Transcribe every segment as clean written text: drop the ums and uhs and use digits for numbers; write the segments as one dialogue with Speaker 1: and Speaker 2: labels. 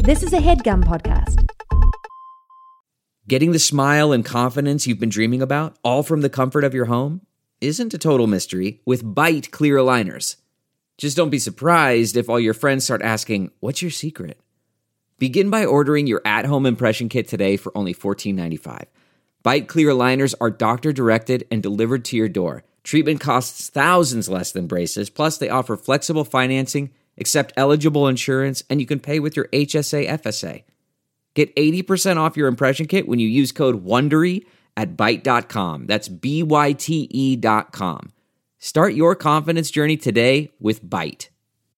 Speaker 1: This is a HeadGum podcast.
Speaker 2: Getting the smile and confidence you've been dreaming about, all from the comfort of your home, isn't a total mystery with Byte clear aligners. Just don't be surprised if all your friends start asking, "What's your secret?" Begin by ordering your at-home impression kit today for only $14.95. Byte clear aligners are doctor-directed and delivered to your door. Treatment costs thousands less than braces, plus they offer flexible financing, accept eligible insurance, and you can pay with your HSA FSA. Get 80% off your impression kit when you use code WONDERY at Byte.com. That's BYTE.com. Start your confidence journey today with Byte.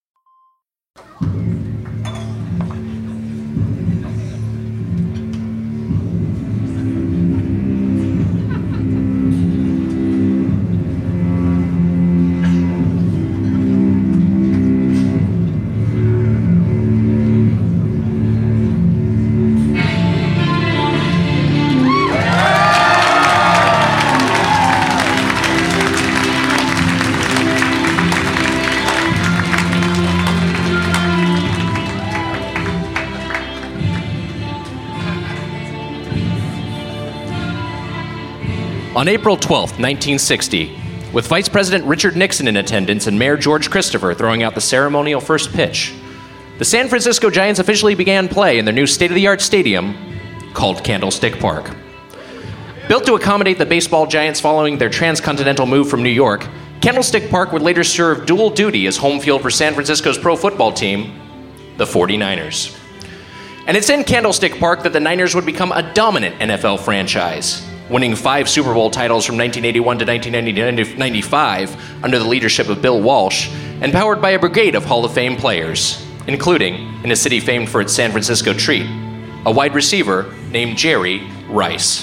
Speaker 3: On April 12, 1960, with Vice President Richard Nixon in attendance and Mayor George Christopher throwing out the ceremonial first pitch, the San Francisco Giants officially began play in their new state-of-the-art stadium called Candlestick Park. Built to accommodate the baseball giants following their transcontinental move from New York, Candlestick Park would later serve dual duty as home field for San Francisco's pro football team, the 49ers. And it's in Candlestick Park that the Niners would become a dominant NFL franchise, winning 5 Super Bowl titles from 1981 to 1995 under the leadership of Bill Walsh, and powered by a brigade of Hall of Fame players, including, in a city famed for its San Francisco treat, a wide receiver named Jerry Rice.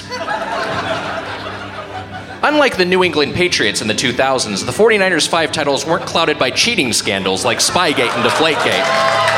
Speaker 3: Unlike the New England Patriots in the 2000s, the 49ers' 5 titles weren't clouded by cheating scandals like Spygate and Deflategate,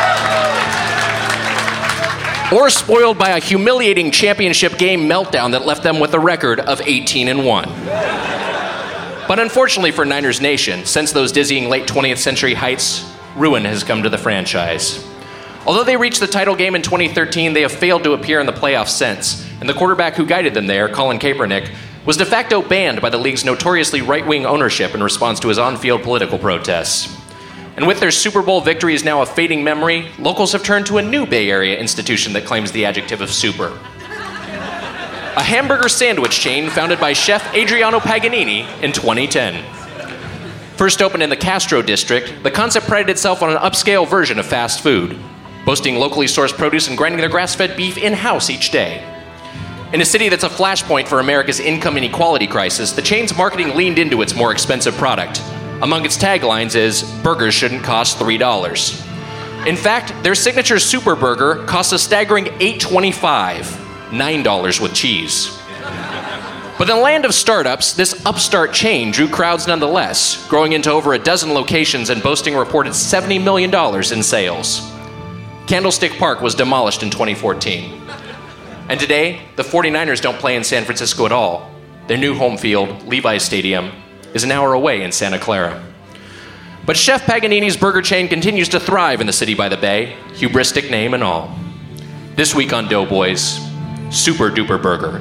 Speaker 3: or spoiled by a humiliating championship game meltdown that left them with a record of 18-1. But unfortunately for Niners Nation, since those dizzying late 20th century heights, ruin has come to the franchise. Although they reached the title game in 2013, they have failed to appear in the playoffs since, and the quarterback who guided them there, Colin Kaepernick, was de facto banned by the league's notoriously right-wing ownership in response to his on-field political protests. And with their Super Bowl victories now a fading memory, locals have turned to a new Bay Area institution that claims the adjective of super. A hamburger sandwich chain founded by chef Adriano Paganini in 2010. First opened in the Castro district, the concept prided itself on an upscale version of fast food, boasting locally sourced produce and grinding their grass-fed beef in-house each day. In a city that's a flashpoint for America's income inequality crisis, the chain's marketing leaned into its more expensive product. Among its taglines is, "Burgers shouldn't cost $3." In fact, their signature Super Burger costs a staggering $8.25, $9 with cheese. But in the land of startups, this upstart chain drew crowds nonetheless, growing into over a dozen locations and boasting a reported $70 million in sales. Candlestick Park was demolished in 2014. And today, the 49ers don't play in San Francisco at all. Their new home field, Levi's Stadium, is an hour away in Santa Clara. But Chef Paganini's burger chain continues to thrive in the city by the bay, hubristic name and all. This week on Doughboys, Super Duper Burger.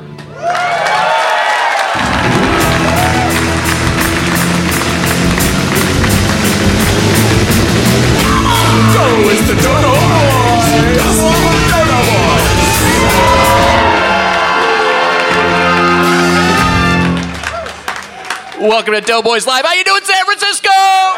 Speaker 4: So it's the Dodo
Speaker 3: Welcome to Doughboys Live. How you doing, San Francisco?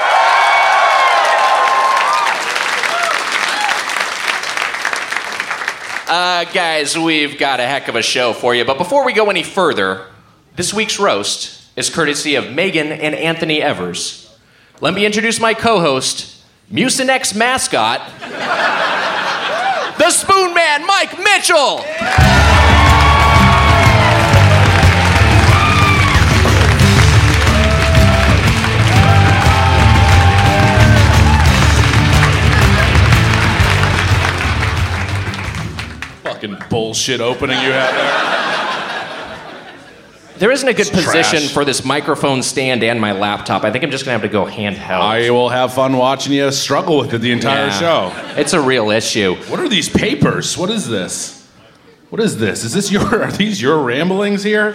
Speaker 3: Guys, we've got a heck of a show for you. But before we go any further, this week's roast is courtesy of Megan and Anthony Evers. Let me introduce my co-host, Mucinex mascot, the Spoon Man, Mike Mitchell.
Speaker 4: Fucking bullshit opening you had there.
Speaker 3: There isn't a good position
Speaker 1: trash.
Speaker 3: for this microphone stand and my laptop. I think I'm just going to have to go handheld.
Speaker 1: I will have fun watching you struggle with it the entire show.
Speaker 3: It's a real issue.
Speaker 1: What are these papers? What is this? What is this? Are these your ramblings here?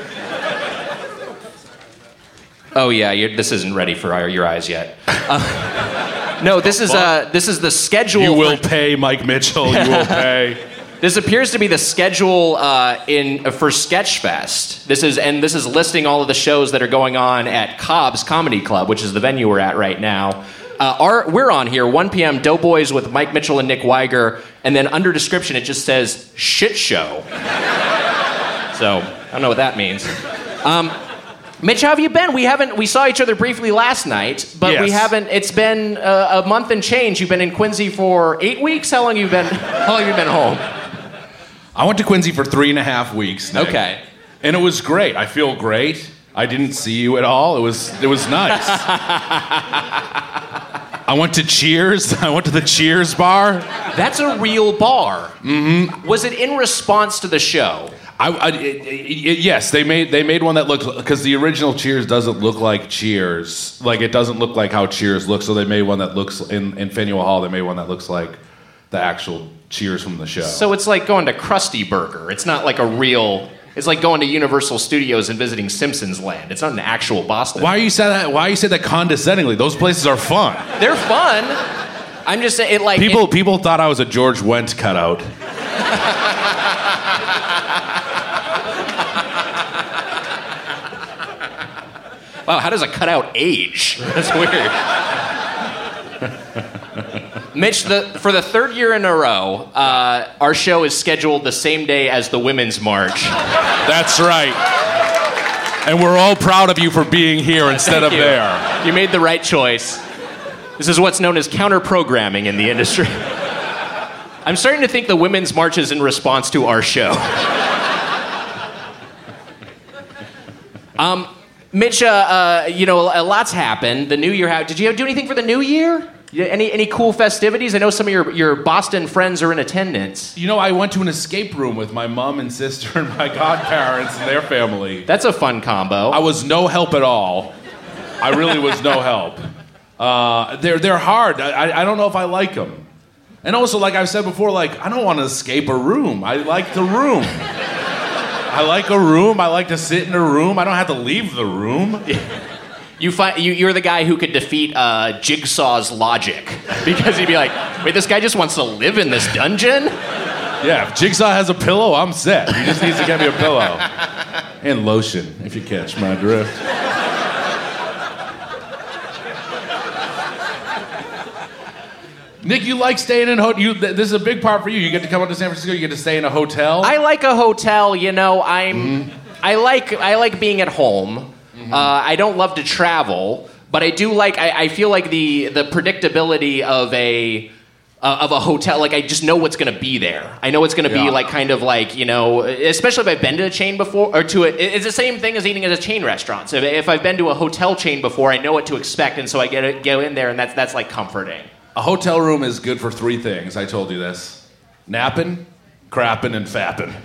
Speaker 3: Oh yeah, this isn't ready for your eyes yet. No, this is the schedule.
Speaker 1: You will pay, Mike Mitchell. You will pay.
Speaker 3: This appears to be the schedule for Sketchfest. This is listing all of the shows that are going on at Cobb's Comedy Club, which is the venue we're at right now. We're on here, 1 p.m. Doughboys with Mike Mitchell and Nick Weiger, and then under description it just says shit show. So I don't know what that means. Mitch, how have you been? We saw each other briefly last night, but we haven't. It's been a month and change. You've been in Quincy for 8 weeks. How long have you been home?
Speaker 1: I went to Quincy for 3.5 weeks, Nick.
Speaker 3: Okay.
Speaker 1: And it was great. I feel great. I didn't see you at all. It was nice. I went to Cheers. I went to the Cheers bar.
Speaker 3: That's a real bar.
Speaker 1: Mm-hmm.
Speaker 3: Was it in response to the show?
Speaker 1: Yes, they made one that looked, because the original Cheers doesn't look like Cheers. Like, it doesn't look like how Cheers looks, so they made one that looks, in Faneuil Hall, they made one that looks like the actual Cheers from the show.
Speaker 3: So it's like going to Krusty Burger. It's not like it's like going to Universal Studios and visiting Simpsons Land. It's not an actual Boston.
Speaker 1: Why you say that condescendingly? Those places are fun.
Speaker 3: They're fun. I'm just saying,
Speaker 1: people thought I was a George Wendt cutout.
Speaker 3: Wow, how does a cutout age? That's weird. Mitch, for the third year in a row, our show is scheduled the same day as the Women's March.
Speaker 1: That's right. And we're all proud of you for being here instead of there.
Speaker 3: You made the right choice. This is what's known as counter-programming in the industry. I'm starting to think the Women's March is in response to our show. Mitch, a lot's happened. The new year, did you do anything for the new year? Any cool festivities? I know some of your Boston friends are in attendance.
Speaker 1: You know, I went to an escape room with my mom and sister and my godparents and their family.
Speaker 3: That's a fun combo.
Speaker 1: I was no help at all. I really was no help. They're hard. I don't know if I like them. And also, like I've said before, like, I don't want to escape a room. I like the room. I like a room. I like to sit in a room. I don't have to leave the room.
Speaker 3: You're the guy who could defeat Jigsaw's logic, because he'd be like, wait, this guy just wants to live in this dungeon?
Speaker 1: Yeah, if Jigsaw has a pillow, I'm set. He just needs to get me a pillow. And lotion, if you catch my drift. Nick, you like staying in this is a big part for you. You get to come up to San Francisco. You get to stay in a hotel.
Speaker 3: I like a hotel. You know, I like being at home. Mm-hmm. I don't love to travel, but I do like. I feel like the predictability of a hotel. Like, I just know what's going to be there. I know it's going to be like, kind of like, you know, especially if I've been to a chain before, or to it. It's the same thing as eating at a chain restaurant. So if I've been to a hotel chain before, I know what to expect, and so I go in there, and that's like comforting.
Speaker 1: A hotel room is good for 3 things. I told you this: napping, crapping, and fapping.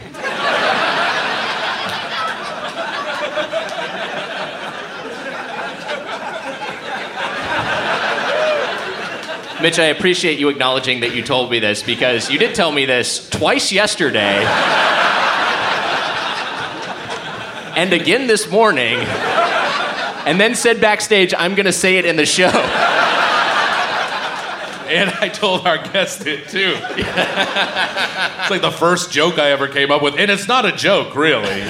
Speaker 3: Mitch, I appreciate you acknowledging that you told me this, because you did tell me this twice yesterday and again this morning, and then said backstage, I'm going to say it in the show.
Speaker 1: And I told our guest it, too. It's like the first joke I ever came up with, and it's not a joke, really.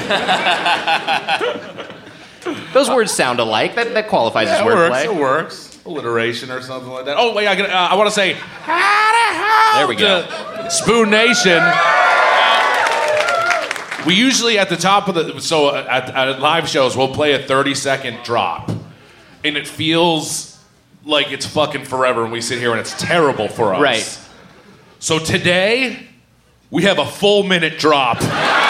Speaker 3: Those words sound alike. That qualifies as wordplay.
Speaker 1: It works. Alliteration or something like that. Oh, wait, I want to say,
Speaker 3: there we go.
Speaker 1: Spoon Nation. We usually at the top of at live shows, we'll play a 30-second drop. And it feels like it's fucking forever, and we sit here and it's terrible for us.
Speaker 3: Right.
Speaker 1: So today, we have a full minute drop.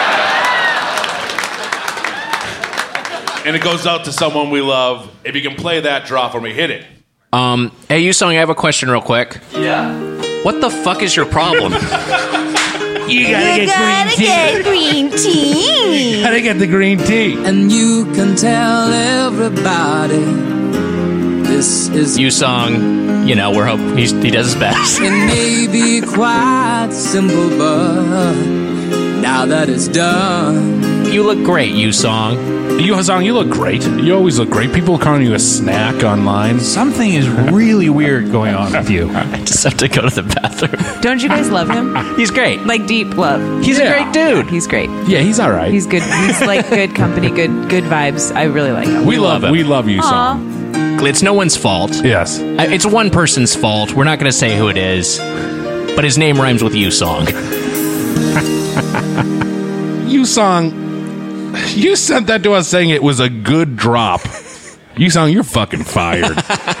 Speaker 1: And it goes out to someone we love. If you can play that drop for me, hit it.
Speaker 3: Hey, you song, I have a question real quick.
Speaker 5: Yeah.
Speaker 3: What the fuck is your problem?
Speaker 1: You gotta get green tea. You gotta get the green tea.
Speaker 5: And you can tell everybody this is
Speaker 3: U-Song, you know, we're hoping he does his best.
Speaker 5: It may be quite simple, but now that it's done.
Speaker 3: You look great, U-Song.
Speaker 1: U-Song, you look great. You always look great. People are calling you a snack online.
Speaker 6: Something is really weird going on with you.
Speaker 3: I just have to go to the bathroom.
Speaker 7: Don't you guys love him?
Speaker 3: He's great.
Speaker 7: Like deep love.
Speaker 3: He's a great dude.
Speaker 7: He's great.
Speaker 1: Yeah, he's all right.
Speaker 7: He's good. He's like good company, good vibes. I really like him.
Speaker 1: We love him. We love U-Song.
Speaker 3: It's no one's fault.
Speaker 1: Yes.
Speaker 3: It's one person's fault. We're not going to say who it is, but his name rhymes with U-Song.
Speaker 1: U-Song, you sent that to us saying it was a good drop. U-Song, you're fucking fired.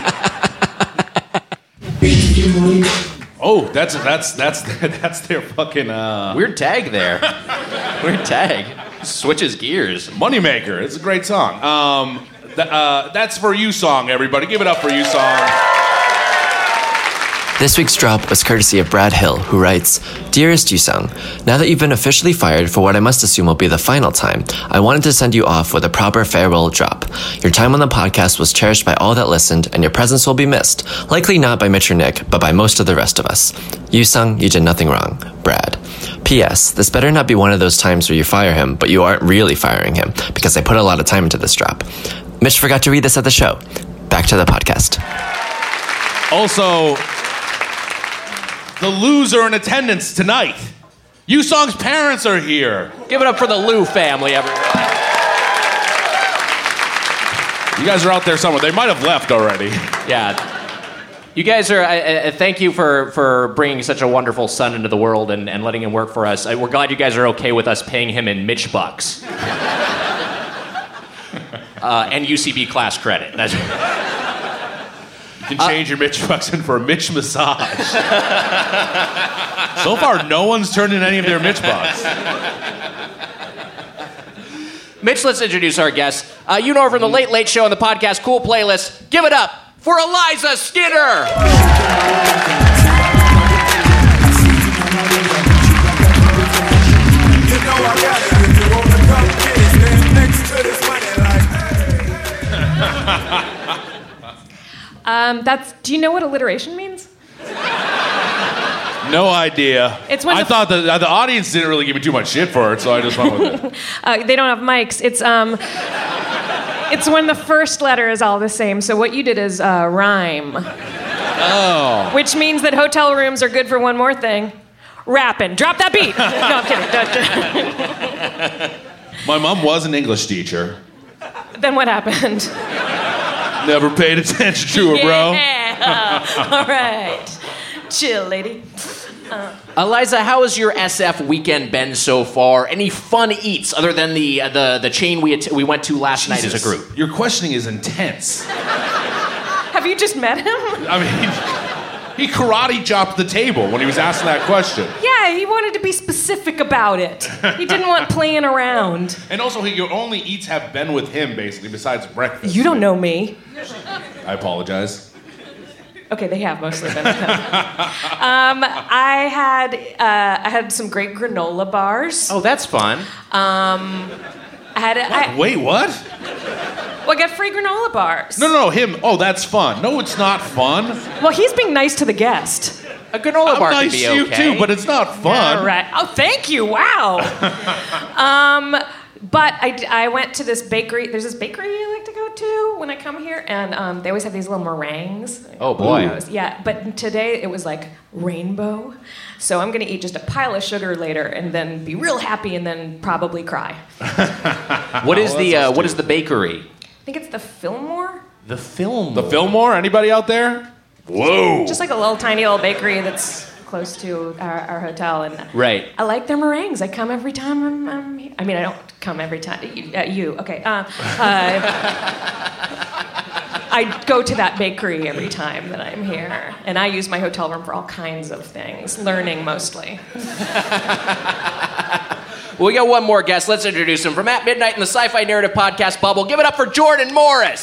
Speaker 1: Oh, that's their fucking
Speaker 3: Weird tag there. Weird tag. Switches gears.
Speaker 1: Moneymaker. It's a great song. That's for U-Song, everybody. Give it up for U-Song.
Speaker 8: This week's drop was courtesy of Brad Hill, who writes, Dearest U-Sung, now that you've been officially fired for what I must assume will be the final time, I wanted to send you off with a proper farewell drop. Your time on the podcast was cherished by all that listened, and your presence will be missed. Likely not by Mitch or Nick, but by most of the rest of us. U-Sung, you did nothing wrong. Brad. P.S. This better not be one of those times where you fire him, but you aren't really firing him, because I put a lot of time into this drop. Mitch forgot to read this at the show. Back to the podcast.
Speaker 1: Also, the loser in attendance tonight. U-Song's parents are here.
Speaker 3: Give it up for the Lou family, everyone.
Speaker 1: You guys are out there somewhere. They might have left already.
Speaker 3: Yeah. You guys are, thank you for bringing such a wonderful son into the world and letting him work for us. We're glad you guys are okay with us paying him in Mitch bucks. And UCB class credit. That's...
Speaker 1: You can change your Mitch bucks in for a Mitch massage. So far, no one's turned in any of their Mitch bucks.
Speaker 3: Mitch, let's introduce our guest. You know her from the Late Late Show and the podcast Cool Playlist. Give it up for Eliza Skinner.
Speaker 9: Do you know what alliteration means?
Speaker 1: No idea.
Speaker 9: It's when
Speaker 1: I thought the audience didn't really give me too much shit for it, so I just went with it.
Speaker 9: They don't have mics. It's when the first letter is all the same. So what you did is rhyme.
Speaker 1: Oh.
Speaker 9: Which means that hotel rooms are good for one more thing. Rapping. Drop that beat. No, I'm kidding.
Speaker 1: My mom was an English teacher.
Speaker 9: Then what happened?
Speaker 1: Never paid attention to her, bro.
Speaker 9: Yeah. All right. Chill, lady.
Speaker 3: Eliza, how has your SF weekend been so far? Any fun eats other than the chain we went to last night as a group?
Speaker 1: Your questioning is intense.
Speaker 9: Have you just met him?
Speaker 1: I mean, he karate chopped the table when he was asking that question.
Speaker 9: Yeah, he wanted to be specific about it. He didn't want playing around.
Speaker 1: And also, your only eats have been with him, basically, besides breakfast.
Speaker 9: You don't know me.
Speaker 1: I apologize.
Speaker 9: Okay, they have mostly been with him. I had some great granola bars.
Speaker 3: Oh, that's fun.
Speaker 1: Wait, what?
Speaker 9: Well, I got free granola bars.
Speaker 1: No, him. Oh, that's fun. No, it's not fun.
Speaker 9: Well, he's being nice to the guest.
Speaker 3: A granola bar
Speaker 1: nice
Speaker 3: can be
Speaker 1: to you
Speaker 3: okay.
Speaker 1: too, but it's not fun.
Speaker 9: Yeah, right. Oh, thank you. Wow. But I went to this bakery. There's this bakery I like to go to when I come here, and they always have these little meringues.
Speaker 3: Oh, boy.
Speaker 9: Yeah, but today it was like rainbow. So I'm going to eat just a pile of sugar later and then be real happy and then probably cry.
Speaker 3: What is the bakery?
Speaker 9: I think it's the Fillmore.
Speaker 3: The Fillmore.
Speaker 1: The Fillmore? Anybody out there? Whoa.
Speaker 9: Just like a little tiny old bakery that's close to our hotel, and
Speaker 3: right.
Speaker 9: I like their meringues. I come every time I'm here. I mean, I don't come every time. You okay? I go to that bakery every time that I'm here, and I use my hotel room for all kinds of things, learning mostly.
Speaker 3: Well, we got one more guest. Let's introduce him. From At Midnight in the Sci-Fi Narrative Podcast bubble, give it up for Jordan Morris.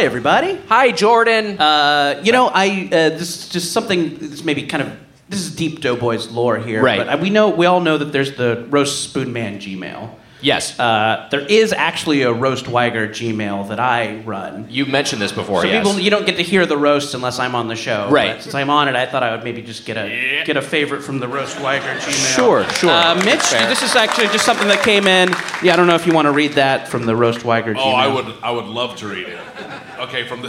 Speaker 10: everybody.
Speaker 3: Hi, Jordan.
Speaker 10: This is just something. This is deep Doughboys lore here.
Speaker 3: Right.
Speaker 10: But we all know that there's the Roast Spoonman Gmail.
Speaker 3: Yes.
Speaker 10: There is actually a Roast Weiger Gmail that I run.
Speaker 3: You mentioned this before,
Speaker 10: So
Speaker 3: yes.
Speaker 10: you don't get to hear the roast unless I'm on the show.
Speaker 3: Right.
Speaker 10: But since I'm on it, I thought I would maybe just get a favorite from the Roast Weiger Gmail.
Speaker 3: Sure.
Speaker 10: Mitch,
Speaker 3: Fair.
Speaker 10: this is actually just something that came in. Yeah, I don't know if you want to read that from the Roast Weiger Gmail.
Speaker 1: Oh, I would love to read it. Okay, from the...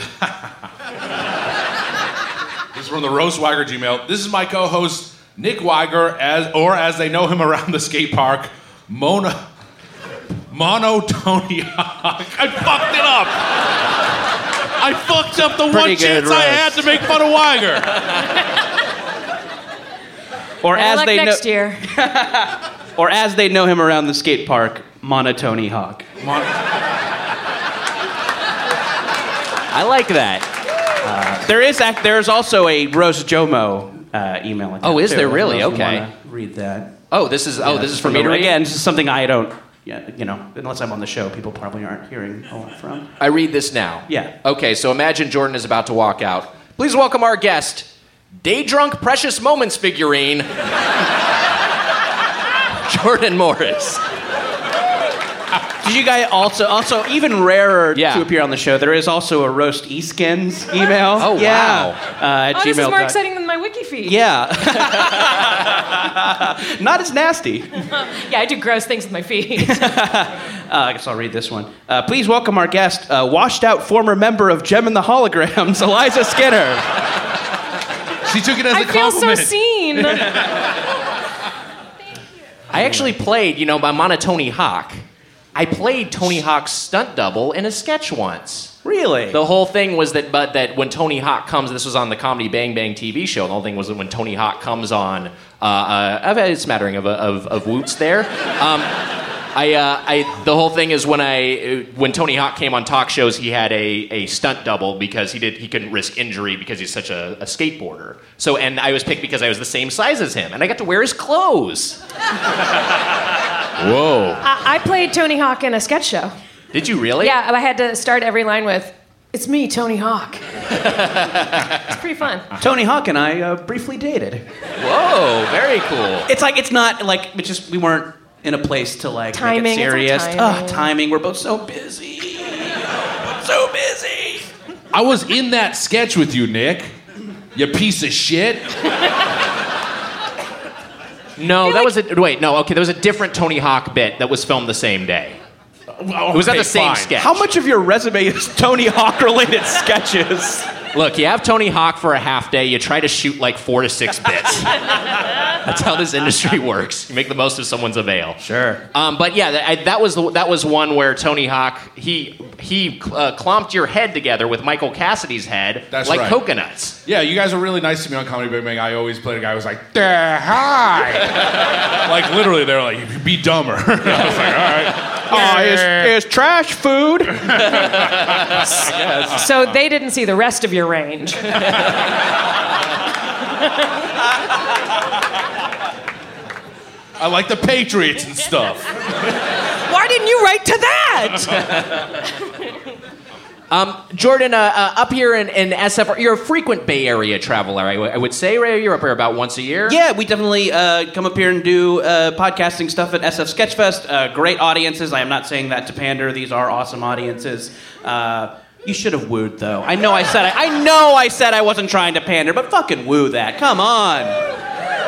Speaker 1: This is from the Roast Weiger Gmail. This is my co-host, Nick Weiger, as they know him around the skate park, Mono Tony Hawk. I fucked it up. I fucked up the one chance I had to make fun of Weiger.
Speaker 10: Or as
Speaker 9: luck
Speaker 10: they
Speaker 9: next year.
Speaker 10: Or as they know him around the skate park, Monotony Hawk.
Speaker 3: I like that.
Speaker 10: There's also a Roast Jomo email account.
Speaker 3: Oh, is there
Speaker 10: too.
Speaker 3: really?
Speaker 10: I don't know if you
Speaker 3: Okay.
Speaker 10: wanna read that.
Speaker 3: Oh, this is for me to read?
Speaker 10: Again, this is something I don't. Yeah, unless I'm on the show, people probably aren't hearing a lot from.
Speaker 3: I read this now.
Speaker 10: Yeah.
Speaker 3: Okay, so imagine Jordan is about to walk out. Please welcome our guest, Day Drunk Precious Moments figurine, Jordan Morris.
Speaker 10: Did you guys also even rarer to appear on the show? There is also a Roast Eskins email.
Speaker 3: Oh,
Speaker 10: yeah.
Speaker 3: wow.
Speaker 10: At
Speaker 9: This is more
Speaker 10: gmail.
Speaker 9: exciting than my wiki feed.
Speaker 10: Yeah. Not as nasty.
Speaker 9: Yeah, I do gross things with my feet.
Speaker 10: I guess I'll read this one. Please welcome our guest, washed out former member of Gem and the Holograms, Eliza Skinner.
Speaker 1: She took it as a
Speaker 9: I feel
Speaker 1: compliment.
Speaker 9: so seen.
Speaker 3: I actually played, by Monotony Hawk. I played Tony Hawk's stunt double in a sketch once.
Speaker 10: Really?
Speaker 3: The whole thing was that when Tony Hawk comes, this was on the Comedy Bang Bang TV show. The whole thing was that when Tony Hawk comes on, I've had a smattering of woots there. The whole thing is when Tony Hawk came on talk shows, he had a stunt double because he couldn't risk injury because he's such a skateboarder. So, and I was picked because I was the same size as him, and I got to wear his clothes. Whoa!
Speaker 9: I played Tony Hawk in a sketch show.
Speaker 3: Did you really?
Speaker 9: Yeah, I had to start every line with, "It's me, Tony Hawk." It's pretty fun.
Speaker 10: Tony Hawk and I briefly dated.
Speaker 3: Whoa! Very cool.
Speaker 10: It's not like we weren't in a place to
Speaker 9: Timing,
Speaker 10: make it serious.
Speaker 9: it's all timing.
Speaker 10: Timing. We're both so busy. So busy.
Speaker 1: I was in that sketch with you, Nick. You piece of shit.
Speaker 3: No, that was there was a different Tony Hawk bit that was filmed the same day. It was not the same sketch.
Speaker 10: How much of your resume is Tony Hawk related sketches?
Speaker 3: Look, you have Tony Hawk for a half day. You try to shoot like 4 to 6 bits. That's how this industry works. You make the most of someone's avail.
Speaker 10: Sure.
Speaker 3: But yeah, that was one where Tony Hawk he clomped your head together with Michael Cassidy's head.
Speaker 1: That's
Speaker 3: like
Speaker 1: right.
Speaker 3: coconuts.
Speaker 1: Yeah, you guys were really nice to me on Comedy Bang Bang. I always played a guy who was like, hi. Like literally, they were like, be dumber. I was like, all right.
Speaker 10: It's trash food.
Speaker 9: So they didn't see the rest of your range.
Speaker 1: I like the Patriots and stuff.
Speaker 9: Why didn't you write to that?
Speaker 3: Jordan, up here in SF, you're a frequent Bay Area traveler, I would say, right? You're up here about once a year?
Speaker 10: Yeah, we definitely come up here and do podcasting stuff at SF Sketchfest. Great audiences. I am not saying that to pander. These are awesome audiences. You should have wooed, though. I know I said I wasn't trying to pander, but fucking woo that. Come on.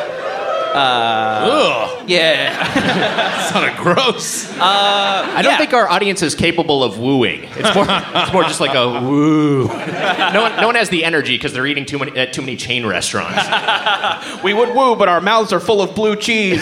Speaker 1: Ugh.
Speaker 10: Yeah.
Speaker 1: Sounded gross.
Speaker 3: I don't think our audience is capable of wooing. It's more just like a woo. No one has the energy because they're eating too many chain restaurants.
Speaker 10: We would woo, but our mouths are full of blue cheese.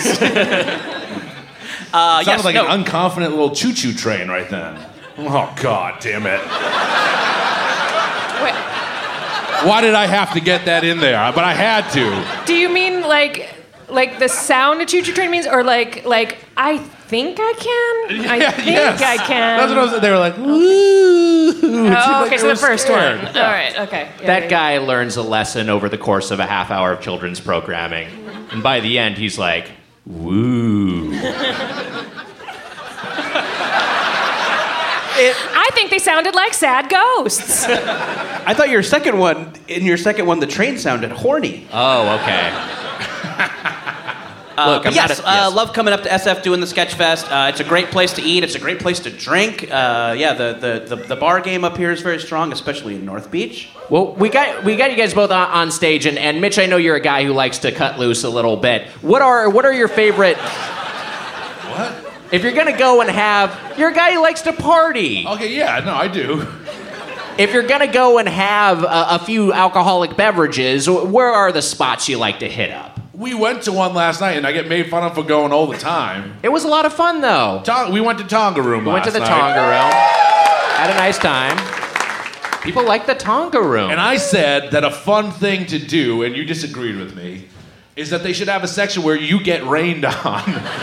Speaker 1: Sounded like an unconfident little choo-choo train right then. Oh, God damn it.
Speaker 9: Wait,
Speaker 1: Why did I have to get that in there? But I had to.
Speaker 9: do you mean like the sound a choo-choo train means, or like I think I can? I think
Speaker 1: Yes.
Speaker 9: I can.
Speaker 1: That's what I was. They were like, "Woo!"
Speaker 9: Oh, okay, so the first one. All right, okay. Yeah,
Speaker 3: That
Speaker 9: yeah.
Speaker 3: guy learns a lesson over the course of a half hour of children's programming. And by the end, he's like, woo.
Speaker 9: I think they sounded like sad ghosts.
Speaker 10: I thought in your second one, the train sounded horny.
Speaker 3: Oh, okay. Look,
Speaker 10: yes, love coming up to SF doing the Sketchfest. It's a great place to eat. It's a great place to drink. The bar game up here is very strong, especially in North Beach.
Speaker 3: Well, we got you guys both on stage, and Mitch, I know you're a guy who likes to cut loose a little bit. What are your favorite?
Speaker 1: What?
Speaker 3: If you're gonna go and you're a guy who likes to party.
Speaker 1: Okay, yeah, no, I do.
Speaker 3: If you're gonna go and have a few alcoholic beverages, where are the spots you like to hit up?
Speaker 1: We went to one last night, and I get made fun of for going all the time.
Speaker 3: It was a lot of fun, though.
Speaker 1: We went to Tonga Room
Speaker 3: We went to the
Speaker 1: night.
Speaker 3: Tonga Room. Had a nice time. People like the Tonga Room.
Speaker 1: And I said that a fun thing to do, and you disagreed with me, is that they should have a section where you get rained on.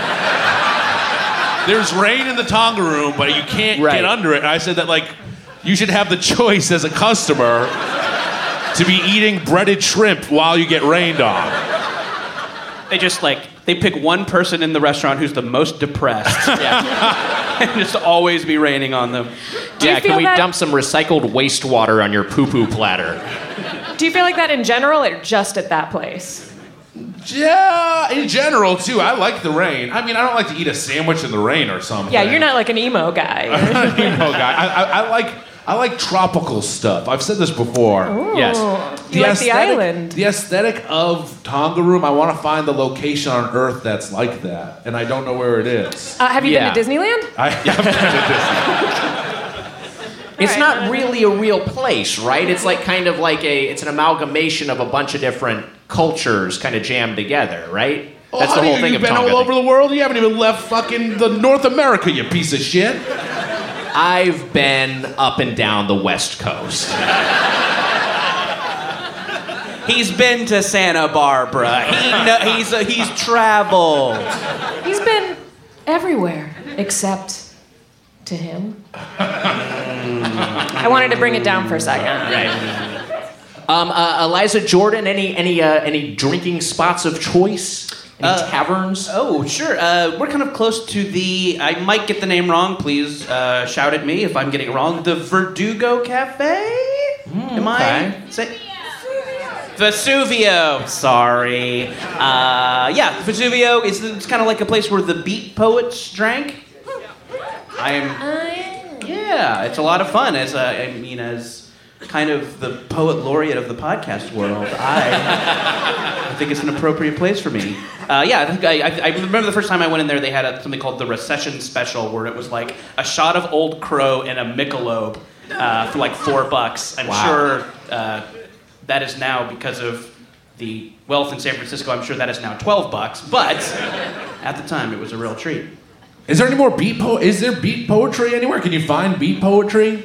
Speaker 1: There's rain in the Tonga Room, but you can't get under it. And I said that, you should have the choice as a customer to be eating breaded shrimp while you get rained on.
Speaker 10: They just they pick one person in the restaurant who's the most depressed. And just always be raining on them.
Speaker 3: Can we dump some recycled wastewater on your poo-poo platter?
Speaker 9: Do you feel like that in general or just at that place?
Speaker 1: Yeah, in general, too. I like the rain. I mean, I don't like to eat a sandwich in the rain or something.
Speaker 9: Yeah, you're not like an emo guy.
Speaker 1: Emo guy. I like tropical stuff. I've said this before.
Speaker 9: Ooh.
Speaker 3: Yes.
Speaker 9: You like the island.
Speaker 1: The aesthetic of Tonga Room, I want to find the location on Earth that's like that. And I don't know where it is.
Speaker 9: Have you been to Disneyland?
Speaker 1: I have been to Disneyland.
Speaker 3: It's not really a real place, right? It's it's an amalgamation of a bunch of different cultures kind of jammed together, right? That's the whole thing of Tonga.
Speaker 1: You've been all over the world? You haven't even left fucking the North America, you piece of shit.
Speaker 3: I've been up and down the West Coast.
Speaker 10: He's been to Santa Barbara. He's traveled.
Speaker 9: He's been everywhere except to him. I wanted to bring it down for a second.
Speaker 3: Right. Eliza Jordan, any drinking spots of choice? Any taverns?
Speaker 10: Oh, sure. We're kind of close to I might get the name wrong. Please shout at me if I'm getting it wrong. The Verdugo Cafe? Am I? Vesuvio. Sorry. Vesuvio it's kind of like a place where the beat poets drank. Yeah, it's a lot of fun. As kind of the poet laureate of the podcast world, I think it's an appropriate place for me. I remember the first time I went in there, they had something called the Recession Special, where it was like a shot of Old Crow and a Michelob for like $4. I'm sure that is now, because of the wealth in San Francisco, I'm sure that is now $12. But at the time, it was a real treat.
Speaker 1: Is there any more Is there beat poetry anywhere? Can you find beat poetry?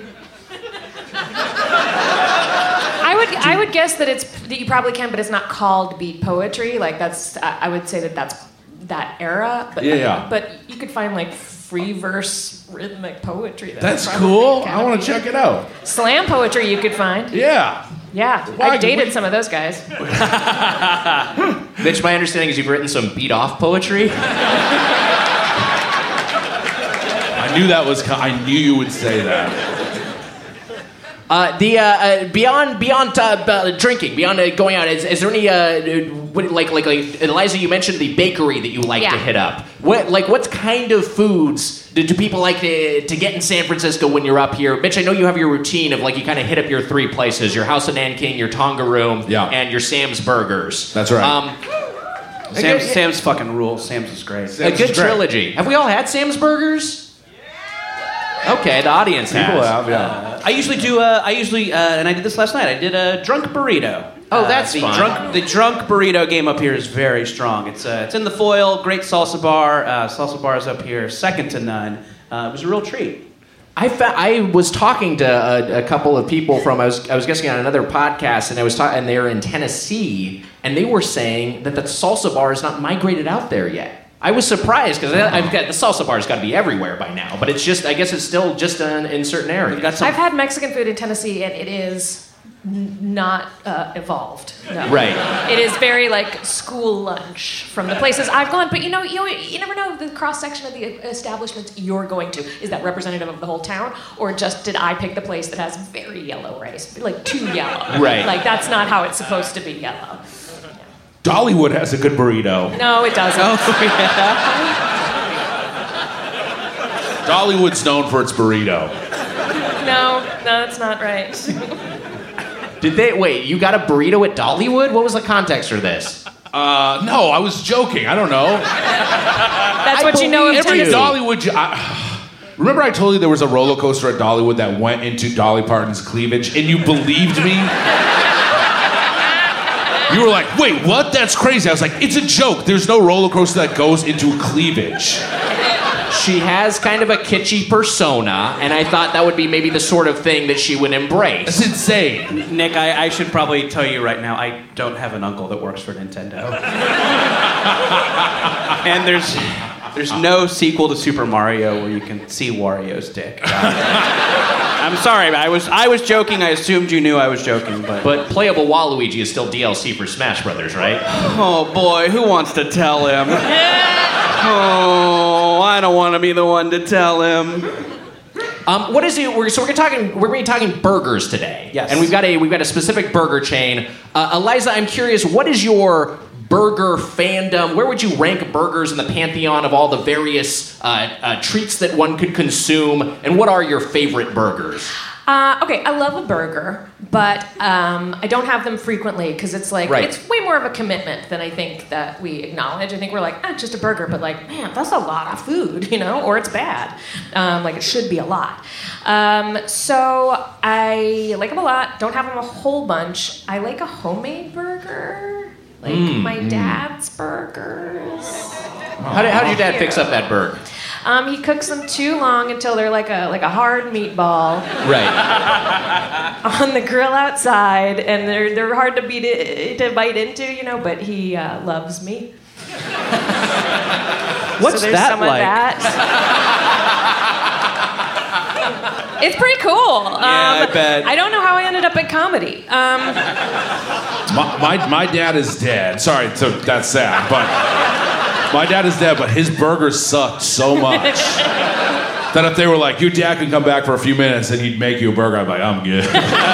Speaker 9: I would guess that you probably can, but it's not called beat poetry. I would say that's that era. But But you could find free verse rhythmic poetry.
Speaker 1: That's cool. I want to check it out.
Speaker 9: Slam poetry you could find.
Speaker 1: Yeah.
Speaker 9: Yeah, I dated some of those guys.
Speaker 3: Mitch, my understanding is you've written some beat-off poetry.
Speaker 1: I knew you would say that.
Speaker 3: Beyond drinking, beyond going out, is there any like Eliza? You mentioned the bakery that you like to hit up. What kind of foods do people like to get in San Francisco when you're up here? Mitch, I know you have your routine of you kind of hit up your three places: your House of Nanking, your Tonga Room, and your Sam's Burgers.
Speaker 1: That's right.
Speaker 10: Sam's fucking rules. Sam's is great.
Speaker 3: A good trilogy. Have we all had Sam's Burgers? Okay, the audience has.
Speaker 1: People have, yeah.
Speaker 10: I usually do. And I did this last night. I did a drunk burrito.
Speaker 3: Oh, that's fun.
Speaker 10: The drunk burrito game up here is very strong. It's in the Foil. Great salsa bar. Salsa bars up here, second to none. It was a real treat.
Speaker 3: I was talking to a couple of people from. I was guessing on another podcast, and and they were in Tennessee, and they were saying that the salsa bar is not migrated out there yet. I was surprised because the salsa bar's got to be everywhere by now, but I guess it's still just in certain areas.
Speaker 9: I've had Mexican food in Tennessee, and it is not evolved. No.
Speaker 3: Right.
Speaker 9: It is very like school lunch from the places I've gone. But you never know the cross section of the establishments you're going to. Is that representative of the whole town, or just did I pick the place that has very yellow rice, like too yellow?
Speaker 3: Right.
Speaker 9: Like that's not how it's supposed to be yellow.
Speaker 1: Dollywood has a good burrito.
Speaker 9: No, it doesn't.
Speaker 10: Oh, yeah.
Speaker 1: Dollywood's known for its burrito.
Speaker 9: No, that's not right.
Speaker 3: Wait, you got a burrito at Dollywood? What was the context for this?
Speaker 1: No, I was joking. I don't know.
Speaker 9: That's what you know of
Speaker 1: Every
Speaker 9: Tennessee.
Speaker 1: Dollywood. Remember I told you there was a roller coaster at Dollywood that went into Dolly Parton's cleavage, and you believed me? You were like, wait, what? That's crazy. I was like, it's a joke. There's no roller coaster that goes into cleavage.
Speaker 3: She has kind of a kitschy persona, and I thought that would be maybe the sort of thing that she would embrace.
Speaker 1: That's insane.
Speaker 10: Nick, I should probably tell you right now, I don't have an uncle that works for Nintendo. And there's no sequel to Super Mario where you can see Wario's dick. I'm sorry, I was joking. I assumed you knew I was joking,
Speaker 3: But playable Waluigi is still DLC for Smash Brothers, right?
Speaker 10: Oh boy, who wants to tell him? Oh, I don't want to be the one to tell him.
Speaker 3: What is it? We're going to be talking burgers today.
Speaker 10: Yes.
Speaker 3: And we've got a specific burger chain. Eliza, I'm curious, what is your burger fandom? Where would you rank burgers in the pantheon of all the various treats that one could consume? And what are your favorite burgers?
Speaker 9: Okay, I love a burger, but I don't have them frequently because it's like it's way more of a commitment than I think that we acknowledge. I think we're like, it's just a burger, but like, man, that's a lot of food, or it's bad. Like it should be a lot. So I like them a lot. Don't have them a whole bunch. I like a homemade burger, like my dad's burgers.
Speaker 3: How did your dad fix up that burger?
Speaker 9: He cooks them too long until they're like a hard meatball.
Speaker 3: Right.
Speaker 9: On the grill outside, and they're hard to bite into, but he loves me.
Speaker 10: What's
Speaker 9: so
Speaker 10: that
Speaker 9: some
Speaker 10: like?
Speaker 9: Of that. It's pretty cool.
Speaker 10: I bet.
Speaker 9: I don't know how I ended up at comedy.
Speaker 1: My dad is dead. Sorry, so that's sad, but my dad is dead, but his burgers sucked so much that if they were like, your dad can come back for a few minutes and he'd make you a burger, I'd be like, I'm good.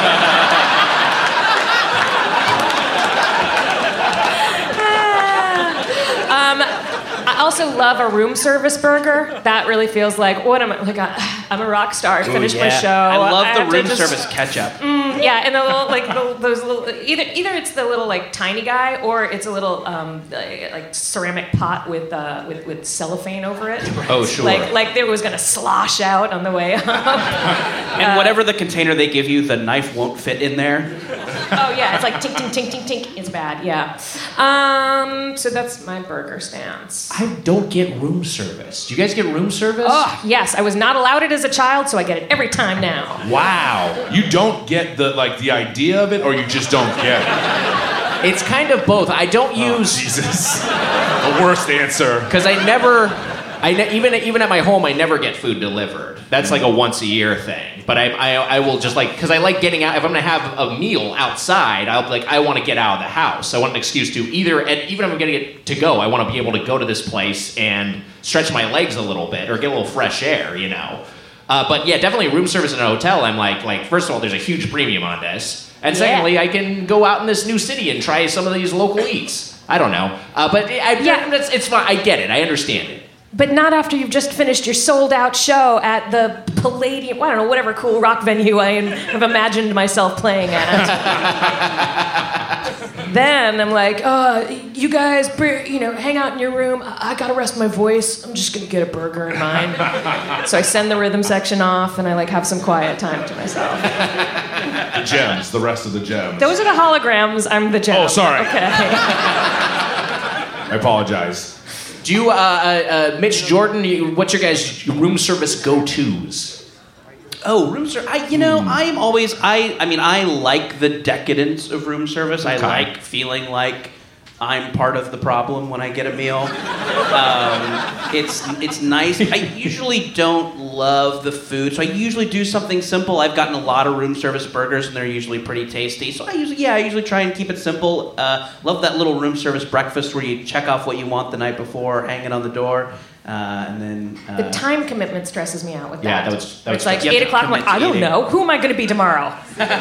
Speaker 9: I also love a room service burger. That really feels like, what am I? Like, I'm a rock star. I finished my show.
Speaker 10: I love the room service ketchup.
Speaker 9: Yeah, and the little, those little, either it's the little tiny guy, or it's a little ceramic pot with cellophane over it.
Speaker 3: Oh, sure.
Speaker 9: Like they was gonna slosh out on the way up.
Speaker 10: And whatever the container they give you, the knife won't fit in there.
Speaker 9: Oh yeah, it's like tink tink tink tink tink. It's bad. Yeah. So that's my burger stance.
Speaker 3: I don't get room service. Do you guys get room service?
Speaker 9: Oh yes, I was not allowed it as a child, so I get it every time now.
Speaker 1: Wow. You don't get the idea of it, or you just don't get it?
Speaker 3: It's kind of both. I don't use...
Speaker 1: Jesus. The worst answer.
Speaker 3: Because even at my home, I never get food delivered. That's like a once a year thing. But I will just because I like getting out. If I'm gonna have a meal outside, I want to get out of the house. I want an excuse to even if I'm getting it to go, I want to be able to go to this place and stretch my legs a little bit or get a little fresh air, But yeah, definitely room service in a hotel. I'm like, first of all, there's a huge premium on this, and secondly, I can go out in this new city and try some of these local eats. I don't know, but it's fine. I get it. I understand it.
Speaker 9: But not after you've just finished your sold-out show at the Palladium, I don't know, whatever cool rock venue I have imagined myself playing at. Then I'm like, you guys, hang out in your room. I gotta rest my voice. I'm just gonna get a burger in mine. So I send the rhythm section off, and I have some quiet time to myself.
Speaker 1: The gems, the rest of the gems.
Speaker 9: Those are the holograms. I'm the gem.
Speaker 1: Oh, sorry.
Speaker 9: Okay.
Speaker 1: I apologize.
Speaker 3: Do you, Mitch Jordan, what's your guys' room service go-tos?
Speaker 10: Oh, room service. I'm always, I like the decadence of room service. Okay. I like feeling like I'm part of the problem when I get a meal. It's nice. I usually don't love the food, so I usually do something simple. I've gotten a lot of room service burgers, and they're usually pretty tasty. So I usually try and keep it simple. Love that little room service breakfast where you check off what you want the night before, hang it on the door, and then...
Speaker 9: the time commitment stresses me out with that.
Speaker 3: Yeah, that was
Speaker 9: it's like 8 o'clock, I'm like, I don't know. Who am I going to be tomorrow?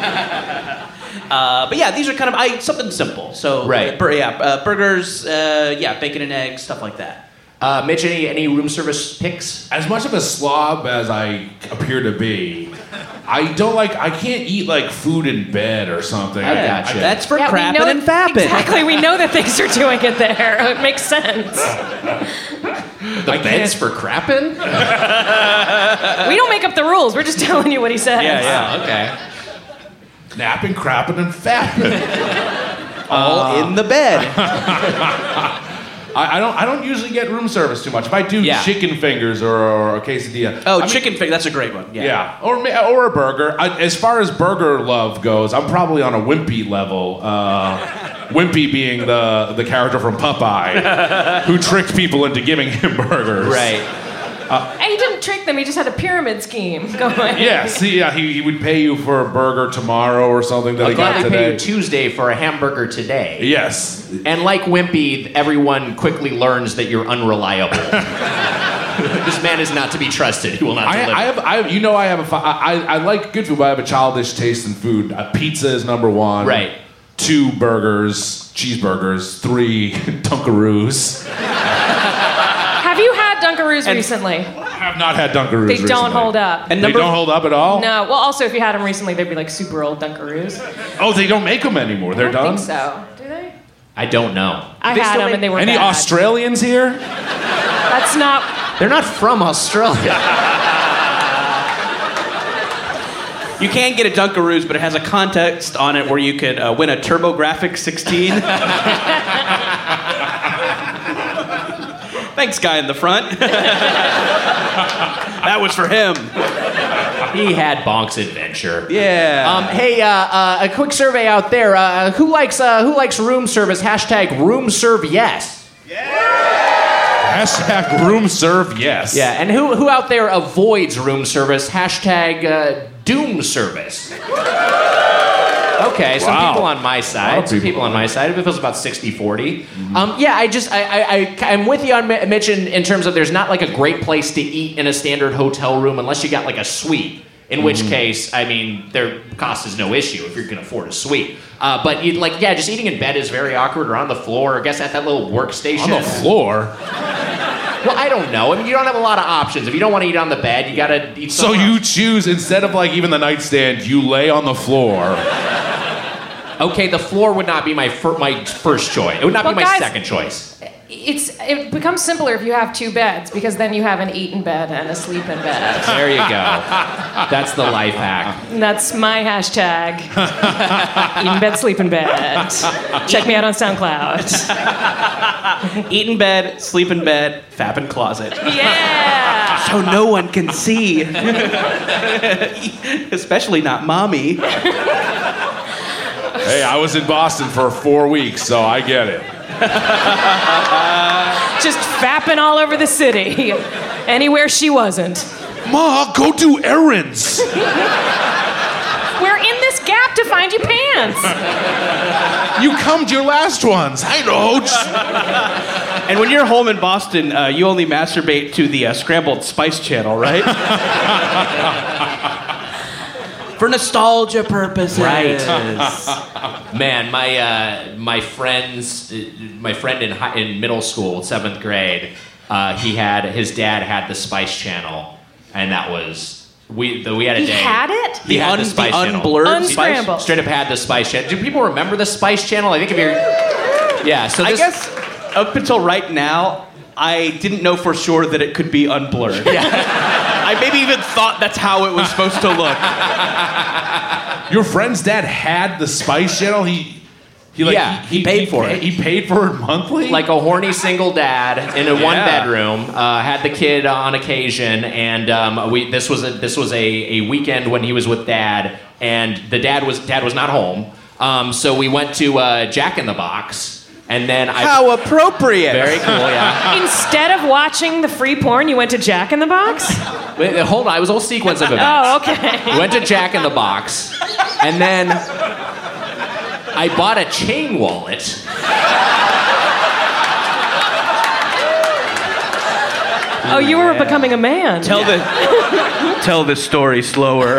Speaker 10: But yeah, these are kind of something simple. So
Speaker 3: right.
Speaker 10: Burgers, bacon and eggs, stuff like that.
Speaker 3: Mitch, any room service picks?
Speaker 1: As much of a slob as I appear to be, I can't eat like food in bed or something.
Speaker 3: I gotcha.
Speaker 10: That's for crapping and fapping.
Speaker 9: Exactly, we know that things are doing it there. It makes sense.
Speaker 3: The bed's for crapping?
Speaker 9: We don't make up the rules. We're just telling you what he says.
Speaker 10: Yeah.
Speaker 3: Okay.
Speaker 1: Napping, crapping, and fapping.
Speaker 10: All in the bed.
Speaker 1: I don't usually get room service too much. If I do, chicken fingers or a quesadilla.
Speaker 10: Chicken fingers, that's a great one.
Speaker 1: Yeah. Or a burger. As far as burger love goes, I'm probably on a Wimpy level. Wimpy being the character from Popeye who tricked people into giving him burgers.
Speaker 3: Right.
Speaker 9: And he didn't trick them. He just had a pyramid scheme going.
Speaker 1: Yes. He would pay you for a burger tomorrow or something that he got today.
Speaker 3: Pay you Tuesday for a hamburger today.
Speaker 1: Yes.
Speaker 3: And like Wimpy, everyone quickly learns that you're unreliable. This man is not to be trusted. He will not deliver.
Speaker 1: I like good food, but I have a childish taste in food. Pizza is number one.
Speaker 3: Right.
Speaker 1: 2 burgers, cheeseburgers. 3 Dunkaroos.
Speaker 9: Have you had Dunkaroos recently?
Speaker 1: I have not had Dunkaroos recently.
Speaker 9: They don't hold up.
Speaker 1: And they don't hold up at all?
Speaker 9: No. Well, also, if you had them recently, they'd be like super old Dunkaroos.
Speaker 1: Oh, they don't make them anymore. They're done?
Speaker 9: I think so. Do they?
Speaker 3: I don't know.
Speaker 9: I had them and they were
Speaker 1: Any
Speaker 9: bad.
Speaker 1: Australians here?
Speaker 9: That's not...
Speaker 3: They're not from Australia.
Speaker 10: You can get a Dunkaroos, but it has a contest on it where you could win a TurboGrafx 16. Thanks, guy in the front. That was for him.
Speaker 3: He had Bonk's adventure.
Speaker 10: Yeah.
Speaker 3: Hey, a quick survey out there. Who likes room service? Hashtag room serve yes.
Speaker 1: Hashtag room serve yes.
Speaker 3: Yeah, and who out there avoids room service? Hashtag doom service. Okay, some people on my side. Some people on my side. It feels about 60-40. I'm with you on Mitch in terms of there's not like a great place to eat in a standard hotel room unless you got like a suite. In which case, I mean, their cost is no issue if you can afford a suite. But just eating in bed is very awkward, or on the floor, or I guess at that little workstation.
Speaker 1: On the floor?
Speaker 3: Well, I don't know. I mean, you don't have a lot of options. If you don't want to eat on the bed, you gotta eat somewhere.
Speaker 1: So you choose, instead of like even the nightstand, you lay on the floor.
Speaker 3: Okay, the floor would not be my first choice. It would not be my second choice.
Speaker 9: It becomes simpler if you have 2 beds, because then you have an eat in bed and a sleep in bed.
Speaker 3: There you go. That's the life hack.
Speaker 9: And that's my hashtag. Eat in bed, sleep in bed. Check me out on SoundCloud.
Speaker 10: Eat in bed, sleep in bed, fap in closet.
Speaker 9: Yeah!
Speaker 10: So no one can see. Especially not mommy.
Speaker 1: Hey, I was in Boston for 4 weeks, so I get it.
Speaker 9: Just fapping all over the city. Anywhere she wasn't.
Speaker 1: Ma, go do errands.
Speaker 9: We're in this gap to find you pants.
Speaker 1: You cummed your last ones. I know.
Speaker 10: And when you're home in Boston, you only masturbate to the Scrambled Spice channel, right? For nostalgia purposes.
Speaker 3: Right. Man, my friend in middle school, 7th grade, his dad had the Spice Channel, and that was we had a day.
Speaker 9: He had it?
Speaker 3: He had the Spice Channel.
Speaker 10: Unblurred
Speaker 9: Unscrambled.
Speaker 3: Straight up had the Spice Channel. Do people remember the Spice Channel? I think if you're... Yeah, so
Speaker 10: I guess up until right now, I didn't know for sure that it could be unblurred.
Speaker 3: Yeah.
Speaker 10: I maybe even thought that's how it was supposed to look.
Speaker 1: Your friend's dad had the Spice Channel? He paid for it. He paid for it monthly?
Speaker 3: Like a horny single dad in a one-bedroom, had the kid on occasion, and this was a weekend when he was with Dad, and dad was not home. So we went to Jack in the Box, And then
Speaker 10: How appropriate.
Speaker 3: Very cool, yeah.
Speaker 9: Instead of watching the free porn, you went to Jack in the Box?
Speaker 3: Wait, hold on, it was a whole sequence of events.
Speaker 9: Oh, okay.
Speaker 3: We went to Jack in the Box, and then I bought a chain wallet.
Speaker 9: Oh, you were becoming a man.
Speaker 10: Tell the story slower.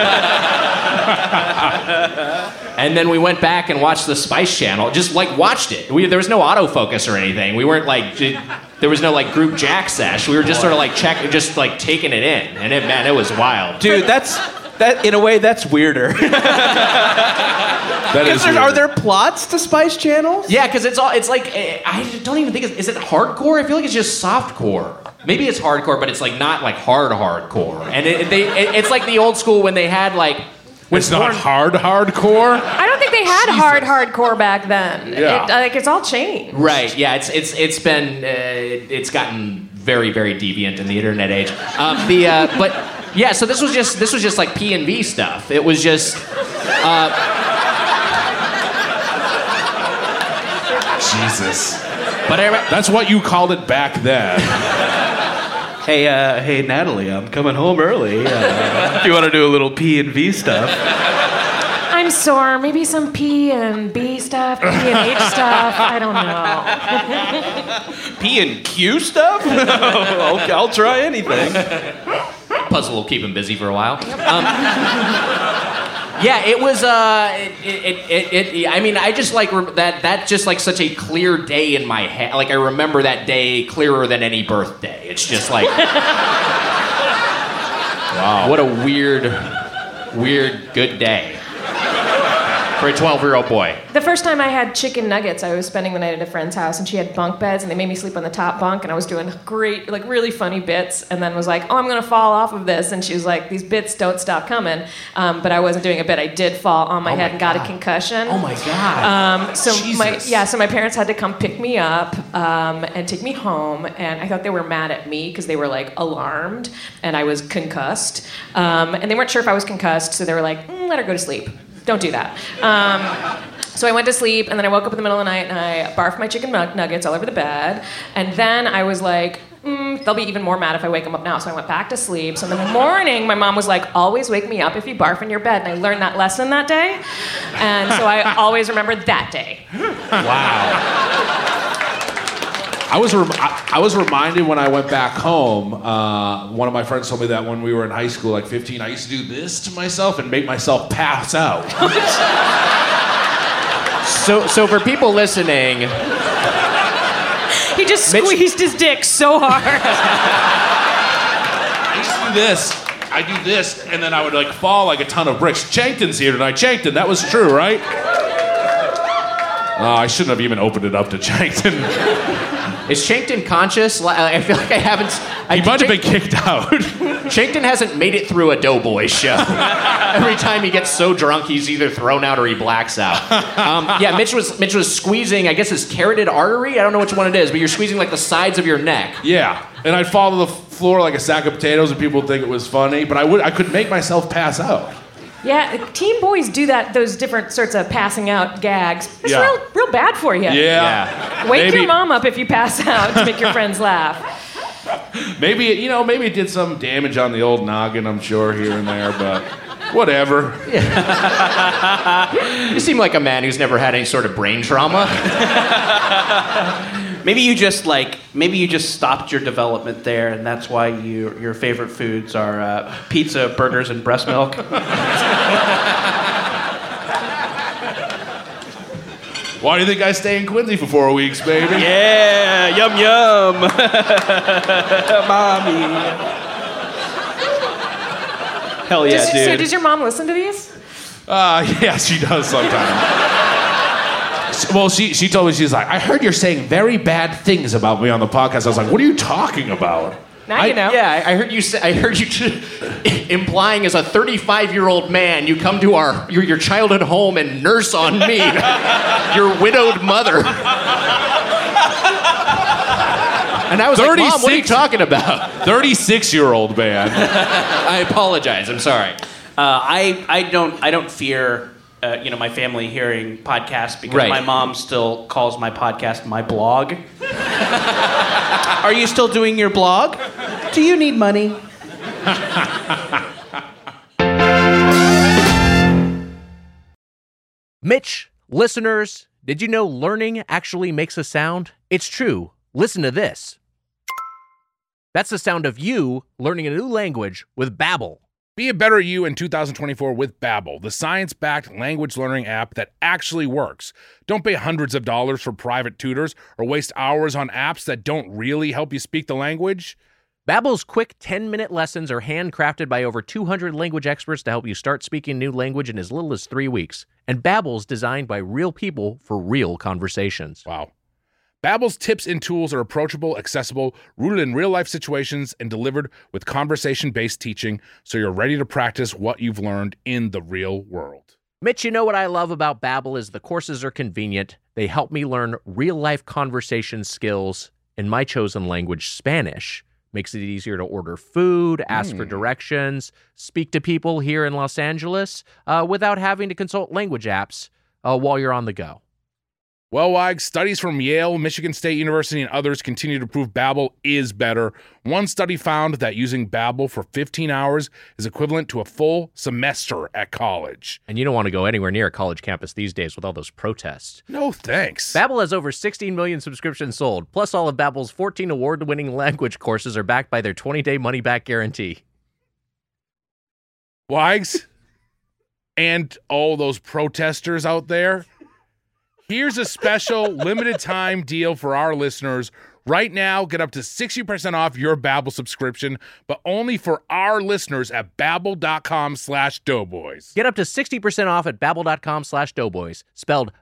Speaker 3: And then we went back and watched the Spice Channel. Just like watched it. There was no autofocus or anything. We weren't like there was no like group Jack sesh. We were just sort of like just like taking it in, and it was wild.
Speaker 10: Dude, that in a way that's weirder. Are there plots to Spice Channels?
Speaker 3: Yeah, because it's like I don't even think is it hardcore? I feel like it's just softcore. Maybe it's hardcore, but it's like not like hardcore. And it's like the old school when they had like.
Speaker 1: It's not hardcore.
Speaker 9: I don't think they had hardcore back then.
Speaker 1: Yeah.
Speaker 9: It's all changed.
Speaker 3: Right. Yeah. It's been it's gotten very, very deviant in the internet age. But yeah. So this was just like P&V stuff. It was just.
Speaker 1: Jesus.
Speaker 3: But
Speaker 1: that's what you called it back then.
Speaker 10: Hey, Natalie, I'm coming home early. Do you want to do a little P&V stuff?
Speaker 9: I'm sore. Maybe some P and B stuff, P and H stuff. I don't know.
Speaker 10: P and Q stuff? Okay, I'll try anything.
Speaker 3: Puzzle will keep him busy for a while. Yeah, it was. I mean, I just like that. Just like such a clear day in my head. Like I remember that day clearer than any birthday. It's just like, wow, what a weird good day for a 12-year-old boy.
Speaker 9: The first time I had chicken nuggets, I was spending the night at a friend's house, and she had bunk beds, and they made me sleep on the top bunk, and I was doing great, like really funny bits, and then was like, oh, I'm gonna fall off of this, and she was like, these bits don't stop coming, but I wasn't doing a bit. I did fall on my head and got a concussion.
Speaker 3: Oh my God.
Speaker 9: So my parents had to come pick me up and take me home, and I thought they were mad at me because they were like alarmed, and I was concussed, and they weren't sure if I was concussed, so they were like, let her go to sleep. Don't do that. So I went to sleep, and then I woke up in the middle of the night, and I barfed my chicken nuggets all over the bed. And then I was like, they'll be even more mad if I wake them up now. So I went back to sleep. So in the morning, my mom was like, always wake me up if you barf in your bed. And I learned that lesson that day. And so I always remember that day.
Speaker 3: Wow.
Speaker 1: I was reminded when I went back home, one of my friends told me that when we were in high school, like 15, I used to do this to myself and make myself pass out.
Speaker 3: So for people listening,
Speaker 9: he just squeezed his dick so hard.
Speaker 1: I used to do this. I do this, and then I would like fall like a ton of bricks. Chankton's here tonight. Chankton, that was true, right? I shouldn't have even opened it up to Chankton.
Speaker 3: Is Chankton conscious? I feel like I haven't.
Speaker 1: He might have been kicked out.
Speaker 3: Chankton hasn't made it through a Doughboy show. Every time he gets so drunk, he's either thrown out or he blacks out. Yeah, Mitch was squeezing, I guess, his carotid artery. I don't know which one it is, but you're squeezing like the sides of your neck.
Speaker 1: Yeah, and I'd fall to the floor like a sack of potatoes, and people would think it was funny, but I could make myself pass out.
Speaker 9: Yeah, teen boys do those different sorts of passing out gags. It's real bad for you.
Speaker 1: Yeah.
Speaker 9: Wake your mom up if you pass out to make your friends laugh.
Speaker 1: Maybe it did some damage on the old noggin, I'm sure, here and there, but whatever.
Speaker 3: You seem like a man who's never had any sort of brain trauma.
Speaker 10: Maybe you just stopped your development there, and that's why your favorite foods are pizza, burgers, and breast milk.
Speaker 1: Why do you think I stay in Quincy for 4 weeks, baby?
Speaker 10: Yeah, yum yum, mommy. Hell yeah, dude.
Speaker 9: So does your mom listen to these?
Speaker 1: Yeah, she does sometimes. Well, she told me, she's like, I heard you're saying very bad things about me on the podcast. I was like, what are you talking about?
Speaker 9: Now you know.
Speaker 3: Yeah, I heard you implying as a 35-year-old man, you come to your childhood home and nurse on me, your widowed mother. And I was like, Mom, what are you talking about?
Speaker 1: 36-year-old man.
Speaker 3: I apologize. I'm sorry.
Speaker 10: I don't fear my family hearing podcasts because
Speaker 3: Right.
Speaker 10: my mom still calls my podcast my blog. Are you still doing your blog? Do you need money?
Speaker 11: Mitch, listeners, did you know learning actually makes a sound? It's true. Listen to this. That's the sound of you learning a new language with Babbel.
Speaker 12: Be a better you in 2024 with Babbel, the science-backed language learning app that actually works. Don't pay hundreds of dollars for private tutors or waste hours on apps that don't really help you speak the language.
Speaker 11: Babbel's quick 10-minute lessons are handcrafted by over 200 language experts to help you start speaking a new language in as little as 3 weeks. And Babbel's designed by real people for real conversations.
Speaker 12: Wow. Babbel's tips and tools are approachable, accessible, rooted in real-life situations, and delivered with conversation-based teaching so you're ready to practice what you've learned in the real world.
Speaker 11: Mitch, you know what I love about Babbel is the courses are convenient. They help me learn real-life conversation skills in my chosen language, Spanish. Makes it easier to order food, ask for directions, speak to people here in Los Angeles without having to consult language apps while you're on the go.
Speaker 12: Well, Wags, studies from Yale, Michigan State University, and others continue to prove Babbel is better. One study found that using Babbel for 15 hours is equivalent to a full semester at college.
Speaker 11: And you don't want to go anywhere near a college campus these days with all those protests.
Speaker 12: No thanks.
Speaker 11: Babbel has over 16 million subscriptions sold. Plus, all of Babbel's 14 award-winning language courses are backed by their 20-day money-back guarantee.
Speaker 12: Wags, and all those protesters out there, here's a special limited-time deal for our listeners. Right now, get up to 60% off your Babbel subscription, but only for our listeners at Babbel.com/Doughboys.
Speaker 11: Get up to 60% off at Babbel.com/Doughboys. Spelled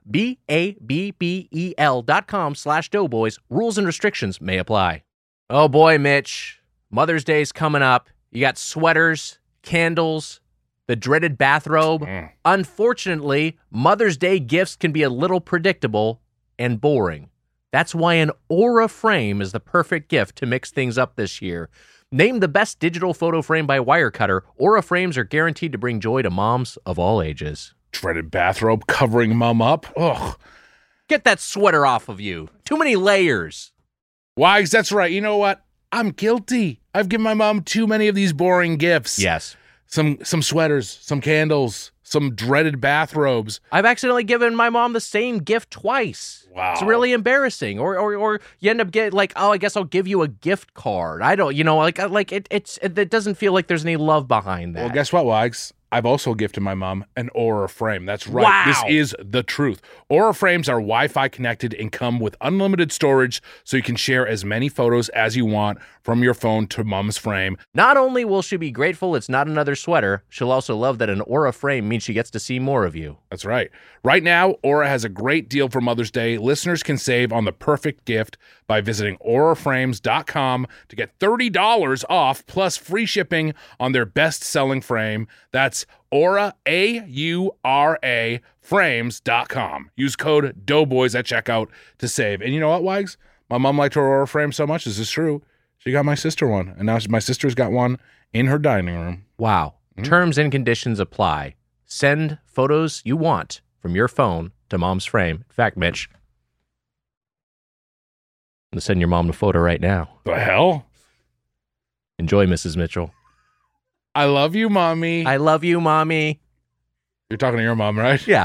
Speaker 11: BABBEL.com/Doughboys. Rules and restrictions may apply. Oh boy, Mitch. Mother's Day's coming up. You got sweaters, candles, the dreaded bathrobe. Unfortunately, Mother's Day gifts can be a little predictable and boring. That's why an Aura frame is the perfect gift to mix things up this year. Named the best digital photo frame by Wirecutter, Aura frames are guaranteed to bring joy to moms of all ages.
Speaker 12: Dreaded bathrobe covering mom up. Ugh.
Speaker 11: Get that sweater off of you. Too many layers.
Speaker 12: Wags, that's right. You know what? I'm guilty. I've given my mom too many of these boring gifts.
Speaker 11: Yes.
Speaker 12: Some sweaters, some candles, some dreaded bathrobes.
Speaker 11: I've accidentally given my mom the same gift twice.
Speaker 12: Wow.
Speaker 11: It's really embarrassing. Or you end up getting like, oh, I guess I'll give you a gift card. I don't, it doesn't feel like there's any love behind that.
Speaker 12: Well, guess what, Wags? I've also gifted my mom an Aura frame. That's right.
Speaker 11: Wow.
Speaker 12: This is the truth. Aura frames are Wi-Fi connected and come with unlimited storage so you can share as many photos as you want from your phone to mom's frame.
Speaker 11: Not only will she be grateful it's not another sweater, she'll also love that an Aura frame means she gets to see more of you.
Speaker 12: That's right. Right now, Aura has a great deal for Mother's Day. Listeners can save on the perfect gift by visiting auraframes.com to get $30 off plus free shipping on their best-selling frame. That's Aura, A-U-R-A, frames.com. Use code Doughboys at checkout to save. And you know what, Wags? My mom liked her Aura frame so much. This is true. She got my sister one, and now my sister's got one in her dining room.
Speaker 11: Wow. Terms and conditions apply. Send photos you want from your phone to mom's frame. In fact, Mitch, I'm going to send your mom a photo right now.
Speaker 12: The hell?
Speaker 11: Enjoy, Mrs. Mitchell.
Speaker 12: I love you, Mommy.
Speaker 11: I love you, Mommy.
Speaker 12: You're talking to your mom, right?
Speaker 11: Yeah.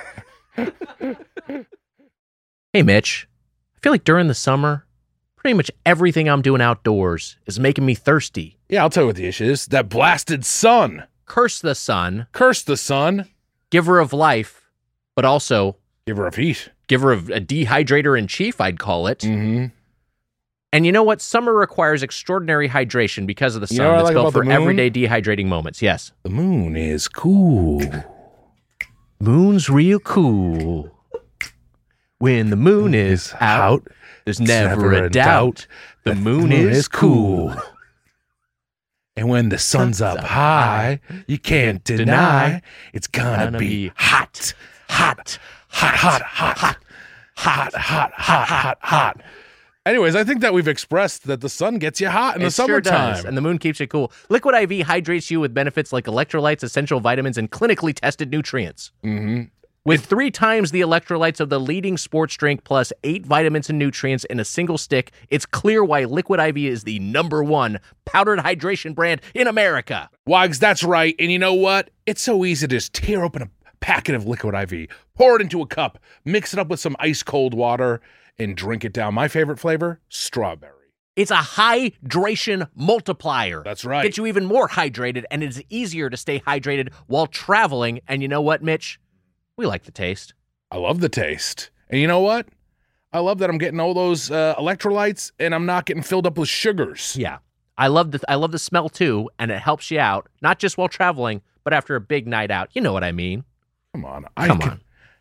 Speaker 11: Hey, Mitch. I feel like during the summer, pretty much everything I'm doing outdoors is making me thirsty.
Speaker 12: Yeah, I'll tell you what the issue is. That blasted sun.
Speaker 11: Curse the sun.
Speaker 12: Curse the sun.
Speaker 11: Giver of life, but also...
Speaker 12: Giver of heat.
Speaker 11: Giver of a dehydrator in chief, I'd call it.
Speaker 12: Mm-hmm.
Speaker 11: And you know what? Summer requires extraordinary hydration because of the sun that's built for everyday dehydrating moments. Yes.
Speaker 12: The moon is cool.
Speaker 11: Moon's real cool. When the moon is out, there's never a doubt. The moon is cool.
Speaker 12: And when the sun's up high, you can't deny it's gonna be hot, hot, hot, hot, hot, hot, hot, hot, hot, hot. Anyways, I think that we've expressed that the sun gets you hot in the summertime.
Speaker 11: Sure does, and the moon keeps you cool. Liquid IV hydrates you with benefits like electrolytes, essential vitamins, and clinically tested nutrients.
Speaker 12: Mm-hmm.
Speaker 11: With 3 times the electrolytes of the leading sports drink plus 8 vitamins and nutrients in a single stick, it's clear why Liquid IV is the #1 powdered hydration brand in America.
Speaker 12: Wags, that's right. And you know what? It's so easy to just tear open a packet of Liquid IV, pour it into a cup, mix it up with some ice cold water, and drink it down. My favorite flavor, strawberry.
Speaker 11: It's a hydration multiplier.
Speaker 12: That's right.
Speaker 11: Gets you even more hydrated, and it's easier to stay hydrated while traveling. And you know what, Mitch? We like the taste.
Speaker 12: I love the taste. And you know what? I love that I'm getting all those electrolytes, and I'm not getting filled up with sugars.
Speaker 11: Yeah. I love the smell, too, and it helps you out, not just while traveling, but after a big night out. You know what I mean.
Speaker 12: Come on.
Speaker 11: Come on.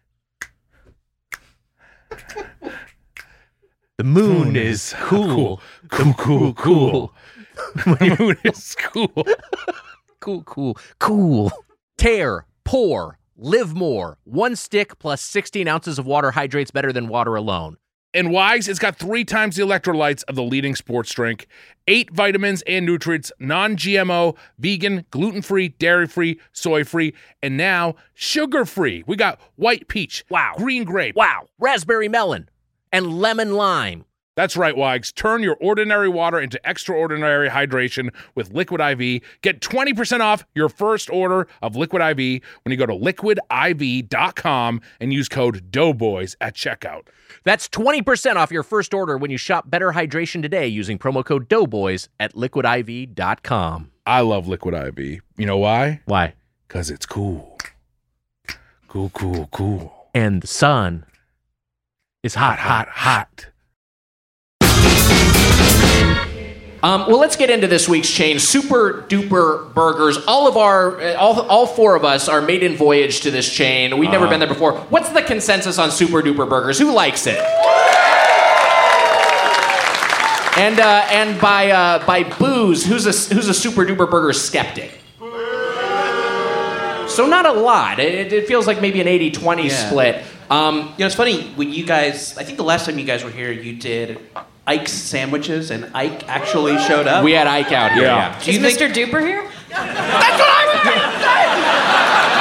Speaker 11: The moon is cool. Cool.
Speaker 12: The moon is cool.
Speaker 11: Cool. Tear, pour, live more. 1 stick plus 16 ounces of water hydrates better than water alone.
Speaker 12: And Wags, it's got 3 times the electrolytes of the leading sports drink, 8 vitamins and nutrients, non-GMO, vegan, gluten-free, dairy-free, soy-free, and now sugar-free. We got white peach, green grape,
Speaker 11: raspberry melon, and lemon lime.
Speaker 12: That's right, Wags. Turn your ordinary water into extraordinary hydration with Liquid IV. Get 20% off your first order of Liquid IV when you go to liquidiv.com and use code Doughboys at checkout.
Speaker 11: That's 20% off your first order when you shop Better Hydration today using promo code Doughboys at liquidiv.com.
Speaker 12: I love Liquid IV. You know why?
Speaker 11: Why?
Speaker 12: Because it's cool. Cool.
Speaker 11: And the sun is hot. Well, let's get into this week's chain, Super Duper Burgers. All 4 of us are maiden voyage to this chain. We've never been there before. What's the consensus on Super Duper Burgers? Who likes it? And by booze, who's a Super Duper Burger skeptic? So not a lot. It feels like maybe an 80-20 split.
Speaker 10: It's funny when you guys. I think the last time you guys were here, you did Ike's sandwiches, and Ike actually showed up.
Speaker 11: We had Ike out here. Yeah.
Speaker 9: Is Mr. Duper here?
Speaker 10: That's what I was going to say.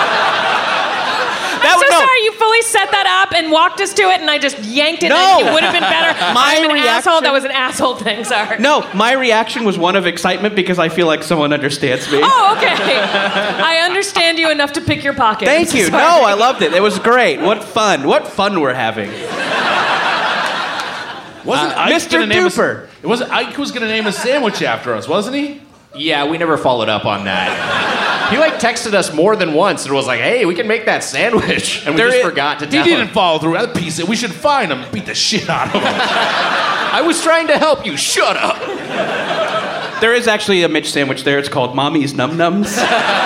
Speaker 9: I'm so sorry. You fully set that up and walked us to it, and I just yanked it.
Speaker 10: No.
Speaker 9: And it would have been better. I'm an asshole. That was an asshole thing. Sorry.
Speaker 10: No, my reaction was one of excitement because I feel like someone understands me.
Speaker 9: Oh, okay. I understand you enough to pick your pocket.
Speaker 10: Thank you.
Speaker 9: Sorry.
Speaker 10: No, I loved it. It was great. What fun we're having.
Speaker 1: Wasn't Ike
Speaker 10: Mr. Duper?
Speaker 1: It wasn't Ike was going to name a sandwich after us, wasn't he?
Speaker 11: Yeah, we never followed up on that. He texted us more than once and was like, "Hey, we can make that sandwich," and we just forgot to tell him.
Speaker 1: He didn't follow through. That piece. We should find him and beat the shit out of him.
Speaker 11: I was trying to help you. Shut up.
Speaker 10: There is actually a Mitch sandwich there. It's called Mommy's Num Nums.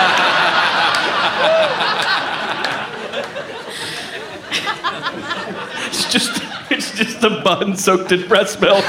Speaker 10: It's just the bun soaked in breast milk.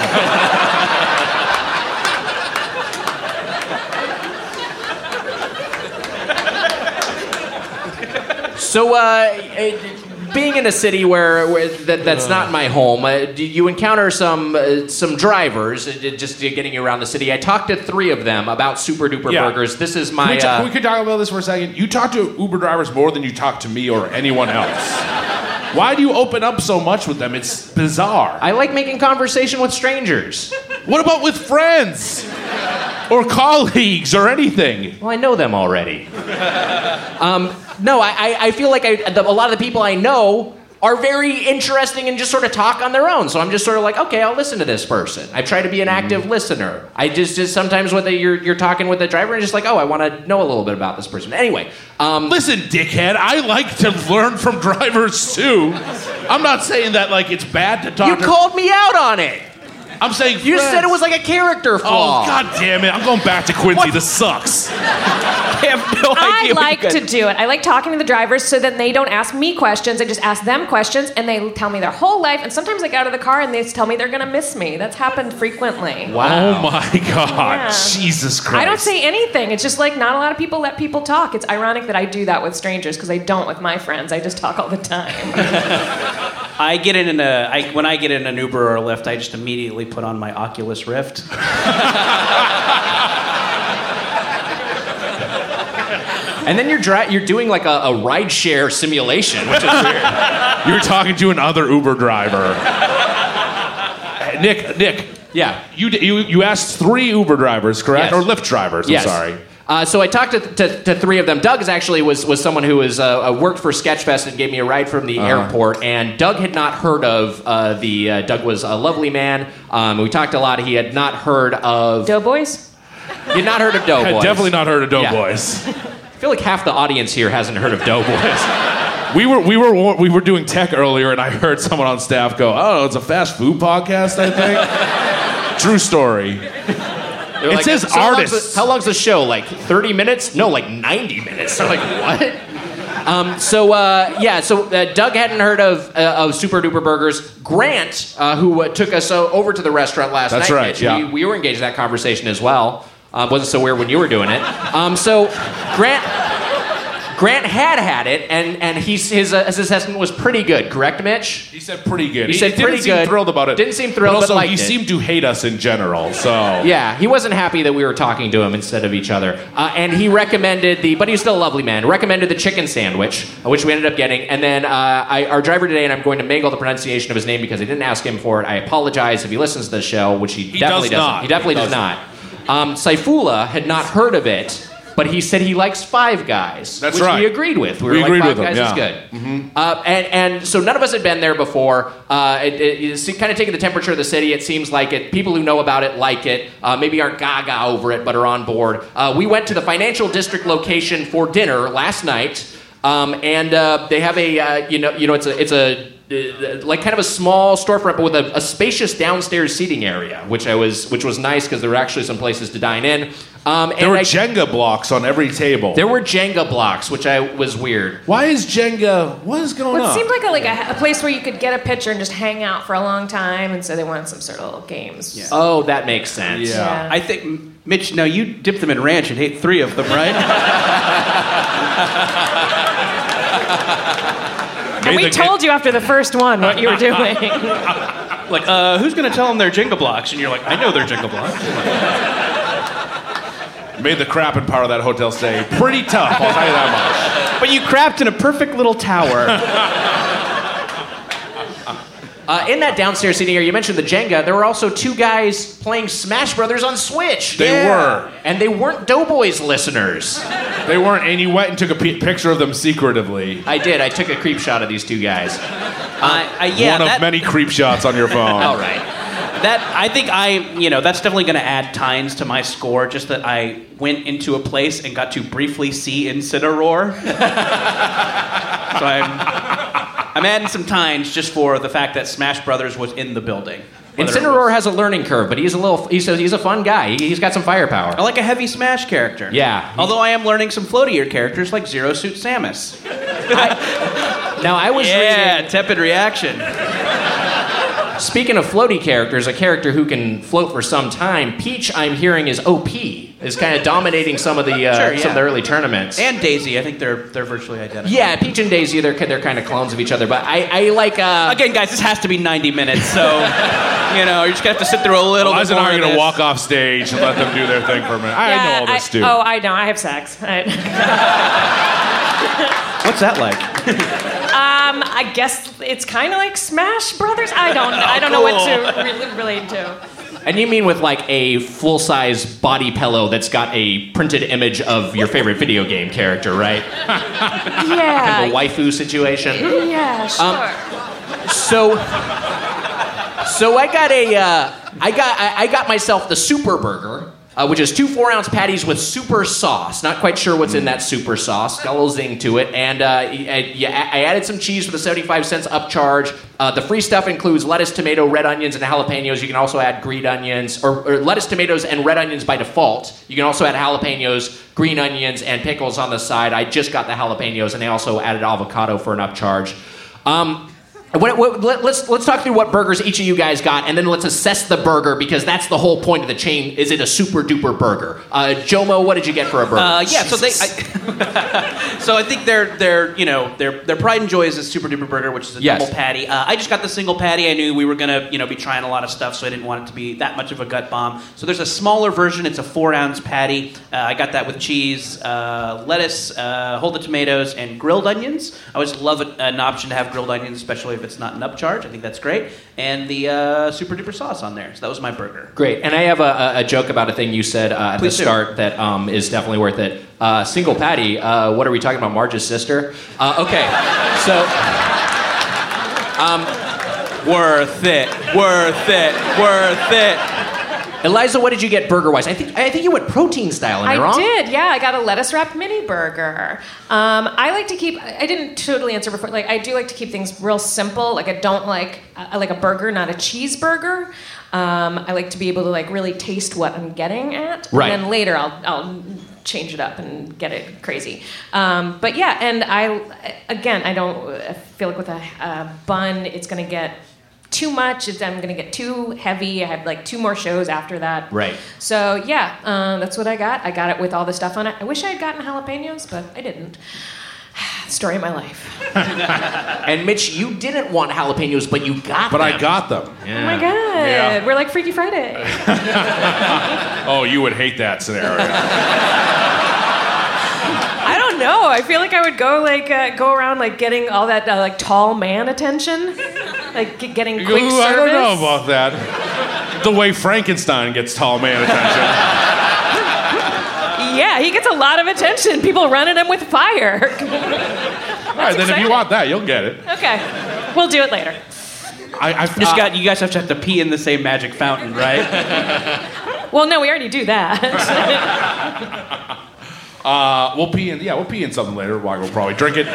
Speaker 11: So, being in a city where that's not my home, do you encounter some drivers just getting you around the city? I talked to 3 of them about Super Duper Burgers. This is my...
Speaker 1: Can we talk about this for a second? You talk to Uber drivers more than you talk to me or anyone else. Why do you open up so much with them? It's bizarre.
Speaker 11: I like making conversation with strangers.
Speaker 1: What about with friends? Or colleagues or anything?
Speaker 11: Well, I know them already. No, I feel like a lot of the people I know are very interesting and just sort of talk on their own. So I'm just sort of like, okay, I'll listen to this person. I try to be an active listener. I just sometimes when you're talking with the driver and just like, oh, I want to know a little bit about this person. Anyway.
Speaker 1: Listen, dickhead, I like to learn from drivers too. I'm not saying that like it's bad to talk to...
Speaker 11: You called me out on it.
Speaker 1: I'm saying
Speaker 11: you said it was like a character flaw.
Speaker 1: Oh, God damn it. I'm going back to Quincy. What? This sucks.
Speaker 10: I have no idea.
Speaker 9: I like to do it. I like talking to the drivers so that they don't ask me questions. I just ask them questions, and they tell me their whole life. And sometimes I get out of the car, and they tell me they're going to miss me. That's happened frequently.
Speaker 1: Wow. Oh, my God.
Speaker 9: Yeah.
Speaker 1: Jesus Christ.
Speaker 9: I don't say anything. It's just like not a lot of people let people talk. It's ironic that I do that with strangers because I don't with my friends. I just talk all the time.
Speaker 10: I get in when I get in an Uber or a Lyft, I just immediately put on my Oculus Rift.
Speaker 3: And then you're doing like a rideshare simulation, which is weird.
Speaker 1: You're talking to another Uber driver. Nick.
Speaker 3: Yeah.
Speaker 1: You asked 3 Uber drivers, correct?
Speaker 3: Yes.
Speaker 1: Or Lyft drivers, I'm
Speaker 3: Yes.
Speaker 1: sorry.
Speaker 3: So I talked to 3 of them. Doug actually was someone who worked for Sketchfest and gave me a ride from the airport. And Doug had not heard of Doug was a lovely man. We talked a lot. He had not heard of
Speaker 9: Doughboys?
Speaker 3: He had not heard of Doughboys.
Speaker 1: Had definitely not heard of Doughboys.
Speaker 3: Yeah. I feel like half the audience here hasn't heard of Doughboys.
Speaker 1: We were doing tech earlier, and I heard someone on staff go, "Oh, it's a fast food podcast, I think." True story. It
Speaker 3: like,
Speaker 1: says artists.
Speaker 3: How long's the show? Like 30 minutes? No, like 90 minutes. They're like, what? So Doug hadn't heard of Super Duper Burgers. Grant, who took us over to the restaurant last night.
Speaker 1: That's right,
Speaker 3: Mitch,
Speaker 1: yeah.
Speaker 3: We were engaged in that conversation as well. Wasn't so weird when you were doing it. So Grant had it, and his assessment was pretty good. Correct, Mitch?
Speaker 1: He said pretty good.
Speaker 3: He said pretty
Speaker 1: didn't
Speaker 3: good.
Speaker 1: seem thrilled about it.
Speaker 3: Didn't seem thrilled,
Speaker 1: but also
Speaker 3: but liked
Speaker 1: he
Speaker 3: it.
Speaker 1: seemed to hate us in general. So
Speaker 3: yeah, he wasn't happy that we were talking to him instead of each other. And he recommended but he was still a lovely man. Recommended the chicken sandwich, which we ended up getting. And then our driver today, and I'm going to mangle the pronunciation of his name because I didn't ask him for it. I apologize if he listens to the show, which he definitely
Speaker 1: does
Speaker 3: doesn't.
Speaker 1: not.
Speaker 3: He definitely does not. Saifullah had not heard of it, but he said he likes Five Guys.
Speaker 1: That's
Speaker 3: which
Speaker 1: right.
Speaker 3: we agreed with. We were
Speaker 1: agreed
Speaker 3: like, Five
Speaker 1: with
Speaker 3: Guys
Speaker 1: him,
Speaker 3: is
Speaker 1: yeah.
Speaker 3: good. Mm-hmm. And so none of us had been there before. It's kind of taking the temperature of the city. It seems like it. People who know about it like it. Maybe aren't gaga over it, but are on board. We went to the financial district location for dinner last night, and they have a it's a like kind of a small storefront, but with a spacious downstairs seating area, which was nice because there were actually some places to dine in.
Speaker 1: there were Jenga blocks on every table.
Speaker 3: There were Jenga blocks, which was weird.
Speaker 1: Why is Jenga? What is going
Speaker 9: Well,
Speaker 1: on?
Speaker 9: it seemed like a place where you could get a picture and just hang out for a long time, and so they wanted some sort of little games.
Speaker 10: Yeah.
Speaker 3: Oh, that makes sense.
Speaker 9: Yeah.
Speaker 10: I think, Mitch, now you dip them in ranch and hate 3 of them, right?
Speaker 9: And we told you after the first one what you were doing.
Speaker 10: Like, who's going to tell them they're Jenga blocks? And you're like, I know they're Jenga blocks.
Speaker 1: Made the crapping part of that hotel stay pretty tough, I'll tell you that much.
Speaker 10: But you crapped in a perfect little tower.
Speaker 3: In that downstairs seating area, you mentioned the Jenga. There were also 2 guys playing Smash Brothers on Switch.
Speaker 1: They were.
Speaker 3: And they weren't Doughboys listeners.
Speaker 1: They weren't, and you went and took a picture of them secretively.
Speaker 3: I did. I took a creep shot of these 2 guys.
Speaker 1: One of many creep shots on your phone.
Speaker 3: All right.
Speaker 10: I think that's definitely going to add tines to my score, just that I went into a place and got to briefly see Incineroar. So I'm adding some tines just for the fact that Smash Brothers was in the building.
Speaker 3: Incineroar has a learning curve, but he's a fun guy. He's got some firepower.
Speaker 10: I like a heavy Smash character.
Speaker 3: Yeah.
Speaker 10: Although I am learning some floatier characters like Zero Suit Samus.
Speaker 3: I was reading...
Speaker 10: tepid reaction.
Speaker 3: Speaking of floaty characters, a character who can float for some time, Peach, I'm hearing, is OP. Is kind of dominating some of the some of the early tournaments.
Speaker 10: And Daisy, I think they're virtually identical.
Speaker 3: Yeah, Peach and Daisy, they're kind of clones of each other. But I like.
Speaker 10: Again, guys, this has to be 90 minutes, so you're just gonna have to sit through a little.
Speaker 1: Well,
Speaker 10: bit more
Speaker 1: I'm
Speaker 10: of
Speaker 1: going to
Speaker 10: this.
Speaker 1: walk off stage and let them do their thing for a minute. I know all this too.
Speaker 9: Oh, I know. I have sex.
Speaker 10: What's that like?
Speaker 9: I guess it's kind of like Smash Brothers. I don't know what to relate to.
Speaker 3: And you mean with like a full-size body pillow that's got a printed image of your favorite video game character, right?
Speaker 9: Yeah.
Speaker 3: Kind of a waifu situation.
Speaker 9: Yeah, sure.
Speaker 3: So I got myself the Super Burger, which is 2 4-ounce patties with super sauce. Not quite sure what's in that super sauce. Got a little zing to it. And I added some cheese for the 75 cents upcharge. The free stuff includes lettuce, tomato, red onions, and jalapenos. You can also add green onions, or lettuce, tomatoes, and red onions by default. You can also add jalapenos, green onions, and pickles on the side. I just got the jalapenos, and they also added avocado for an upcharge. Let's talk through what burgers each of you guys got, and then let's assess the burger because that's the whole point of the chain. Is it a super duper burger? Jomo, what did you get for a burger?
Speaker 10: So I think their pride and joy is a super duper burger, which is a double patty. I just got the single patty. I knew we were gonna be trying a lot of stuff, so I didn't want it to be that much of a gut bomb. So there's a smaller version. It's a 4-ounce patty. I got that with cheese, lettuce, hold the tomatoes, and grilled onions. I always love an option to have grilled onions, especially if it's not an upcharge. I think that's great. And the super duper sauce on there. So that was my burger.
Speaker 3: Great. And I have a joke about a thing you said at the start that is definitely worth it. Single patty. What are we talking about? Marge's sister? Okay. So.
Speaker 10: Worth it.
Speaker 3: Eliza, what did you get burger-wise? I think you went protein style. Am I wrong?
Speaker 9: I did, yeah. I got a lettuce-wrapped mini burger. I like to keep... I didn't totally answer before. Like, I do like to keep things real simple. Like, I like a burger, not a cheeseburger. I like to be able to, like, really taste what I'm getting at.
Speaker 3: Right.
Speaker 9: And then later I'll change it up and get it crazy. But, yeah, and I don't feel like with a bun, it's going to get... too much. I'm going to get too heavy. I have like 2 more shows after that.
Speaker 3: Right.
Speaker 9: So yeah, that's what I got. I got it with all the stuff on it. I wish I had gotten jalapenos, but I didn't. Story of my life.
Speaker 3: And Mitch, you didn't want jalapenos, but you got them.
Speaker 1: But I got them.
Speaker 9: Yeah. Oh my God. Yeah. We're like Freaky Friday.
Speaker 1: Oh, you would hate that scenario.
Speaker 9: I don't know. I feel like I would go around like getting all that like tall man attention. Like getting quick service.
Speaker 1: I don't know about that. The way Frankenstein gets tall man attention.
Speaker 9: Yeah, he gets a lot of attention. People running him with fire.
Speaker 1: All right, then exciting. If you want that, you'll get it.
Speaker 9: Okay, we'll do it later.
Speaker 10: You guys have to pee in the same magic fountain, right?
Speaker 9: Well, no, we already do that.
Speaker 1: We'll pee in something later. We'll probably drink it.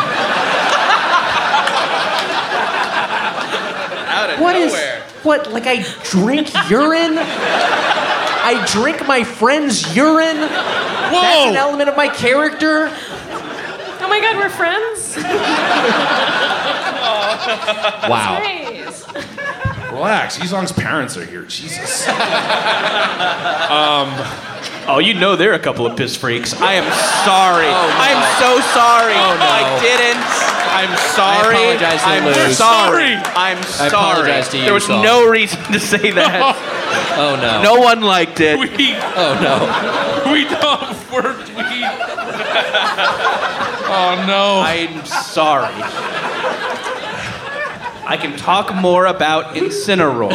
Speaker 3: What, like I drink urine? I drink my friend's urine? Whoa! That's an element of my character?
Speaker 9: Oh my God, we're friends?
Speaker 3: Wow.
Speaker 9: Nice.
Speaker 1: Relax, Yizong's parents are here. Jesus.
Speaker 10: Oh, you know they're a couple of piss freaks. I am sorry. Oh, no. I'm so sorry. Oh, no. I didn't. I'm sorry.
Speaker 3: I apologize to
Speaker 10: I'm sorry. I'm sorry.
Speaker 3: I apologize to you.
Speaker 10: There was no reason to say that.
Speaker 3: Oh, no.
Speaker 10: No one liked it.
Speaker 3: Oh, no.
Speaker 1: Oh, no.
Speaker 10: I'm sorry. I can talk more about Incineroar.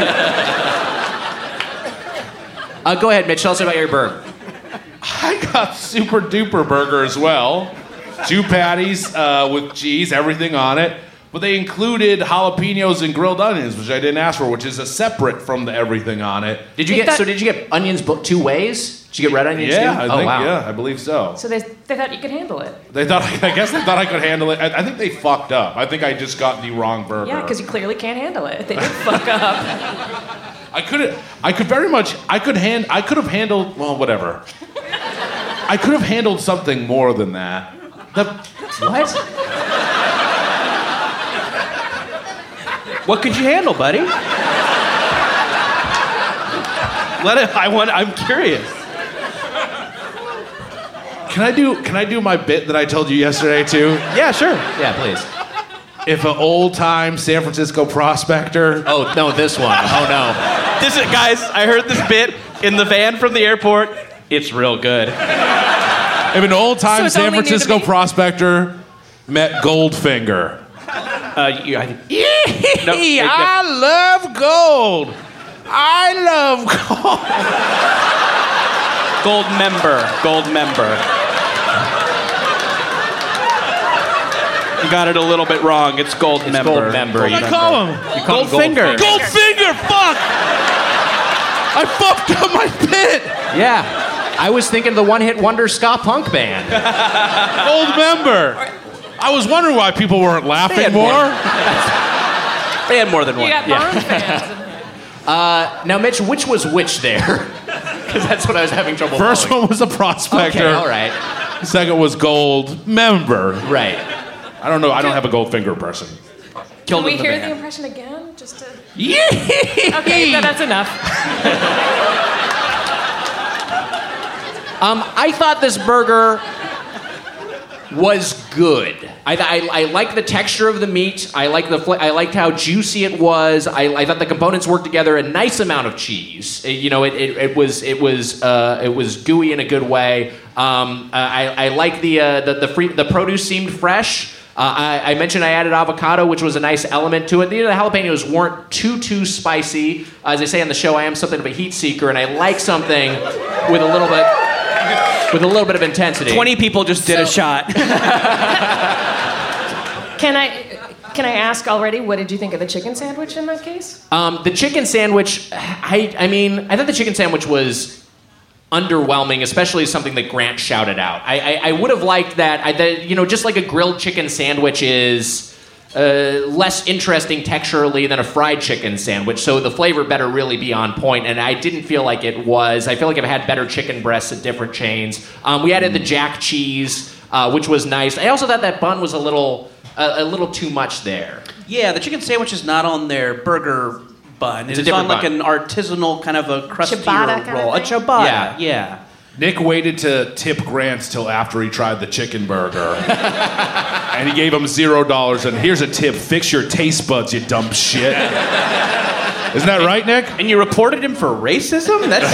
Speaker 3: Go ahead, Mitch. Tell us about your burger.
Speaker 1: I got super duper burger as well. 2 patties with cheese, everything on it. But they included jalapenos and grilled onions, which I didn't ask for, which is a separate from the everything on it.
Speaker 3: Did you get onions 2 ways? Did you get red onions too?
Speaker 1: Yeah, I believe so.
Speaker 9: So they thought you could handle it.
Speaker 1: I guess they thought I could handle it. I think they fucked up. I think I just got the wrong burger.
Speaker 9: Yeah, because you clearly can't handle it. They did fuck up.
Speaker 1: I could have handled, well, whatever. I could have handled something more than that.
Speaker 3: What?
Speaker 10: What could you handle, buddy? I'm curious.
Speaker 1: Can I do my bit that I told you yesterday too?
Speaker 10: Yeah, sure.
Speaker 3: Yeah, please.
Speaker 1: If an old-time San Francisco prospector...
Speaker 3: Oh, no, this one. Oh, no.
Speaker 10: Guys, I heard this bit in the van from the airport. It's real good.
Speaker 1: If an old-time San Francisco prospector met Goldfinger...
Speaker 10: I
Speaker 1: love gold. I love gold.
Speaker 10: Gold member. You got it a little bit wrong. It's gold member.
Speaker 3: Gold member.
Speaker 1: What do I call him?
Speaker 10: Goldfinger.
Speaker 1: Goldfinger. Fuck. I fucked up my bit.
Speaker 3: Yeah. I was thinking the one-hit wonder ska punk band.
Speaker 1: Gold member. I was wondering why people weren't laughing more.
Speaker 10: They had more than one.
Speaker 9: You got Bond fans.
Speaker 3: Now, Mitch, which was which there? Because that's what I was having trouble
Speaker 1: First
Speaker 3: following.
Speaker 1: one was a prospector.
Speaker 3: Okay, all right.
Speaker 1: The second was gold member.
Speaker 3: Right.
Speaker 1: I don't know. I don't have a Goldfinger person.
Speaker 10: Killed
Speaker 9: Can we
Speaker 10: in the
Speaker 9: hear
Speaker 10: van.
Speaker 9: the impression again? Just to.
Speaker 3: Yeah.
Speaker 9: Okay, that's enough.
Speaker 3: I thought this burger was good. I like the texture of the meat. I liked how juicy it was. I thought the components worked together. A nice amount of cheese. It was gooey in a good way. I like the produce seemed fresh. I mentioned I added avocado, which was a nice element to it. The jalapenos weren't too spicy. As I say on the show, I am something of a heat seeker, and I like something with a little bit of intensity.
Speaker 10: 20 people just did a shot.
Speaker 9: Can I ask already? What did you think of the chicken sandwich in that case?
Speaker 3: The chicken sandwich. I thought the chicken sandwich was underwhelming, especially something that Grant shouted out. I would have liked that. Just like a grilled chicken sandwich is less interesting texturally than a fried chicken sandwich, so the flavor better really be on point, and I didn't feel like it was. I feel like I've had better chicken breasts at different chains. We added the jack cheese, which was nice. I also thought that bun was a little too much there.
Speaker 10: Yeah, the chicken sandwich is not on their burger bun. It's on like an artisanal kind of a crustier
Speaker 9: ciabatta
Speaker 10: roll. A ciabatta, yeah.
Speaker 1: Nick waited to tip Grant till after he tried the chicken burger. And he gave him $0 and here's a tip, fix your taste buds, you dumb shit. Isn't that right, Nick?
Speaker 10: And you reported him for racism? That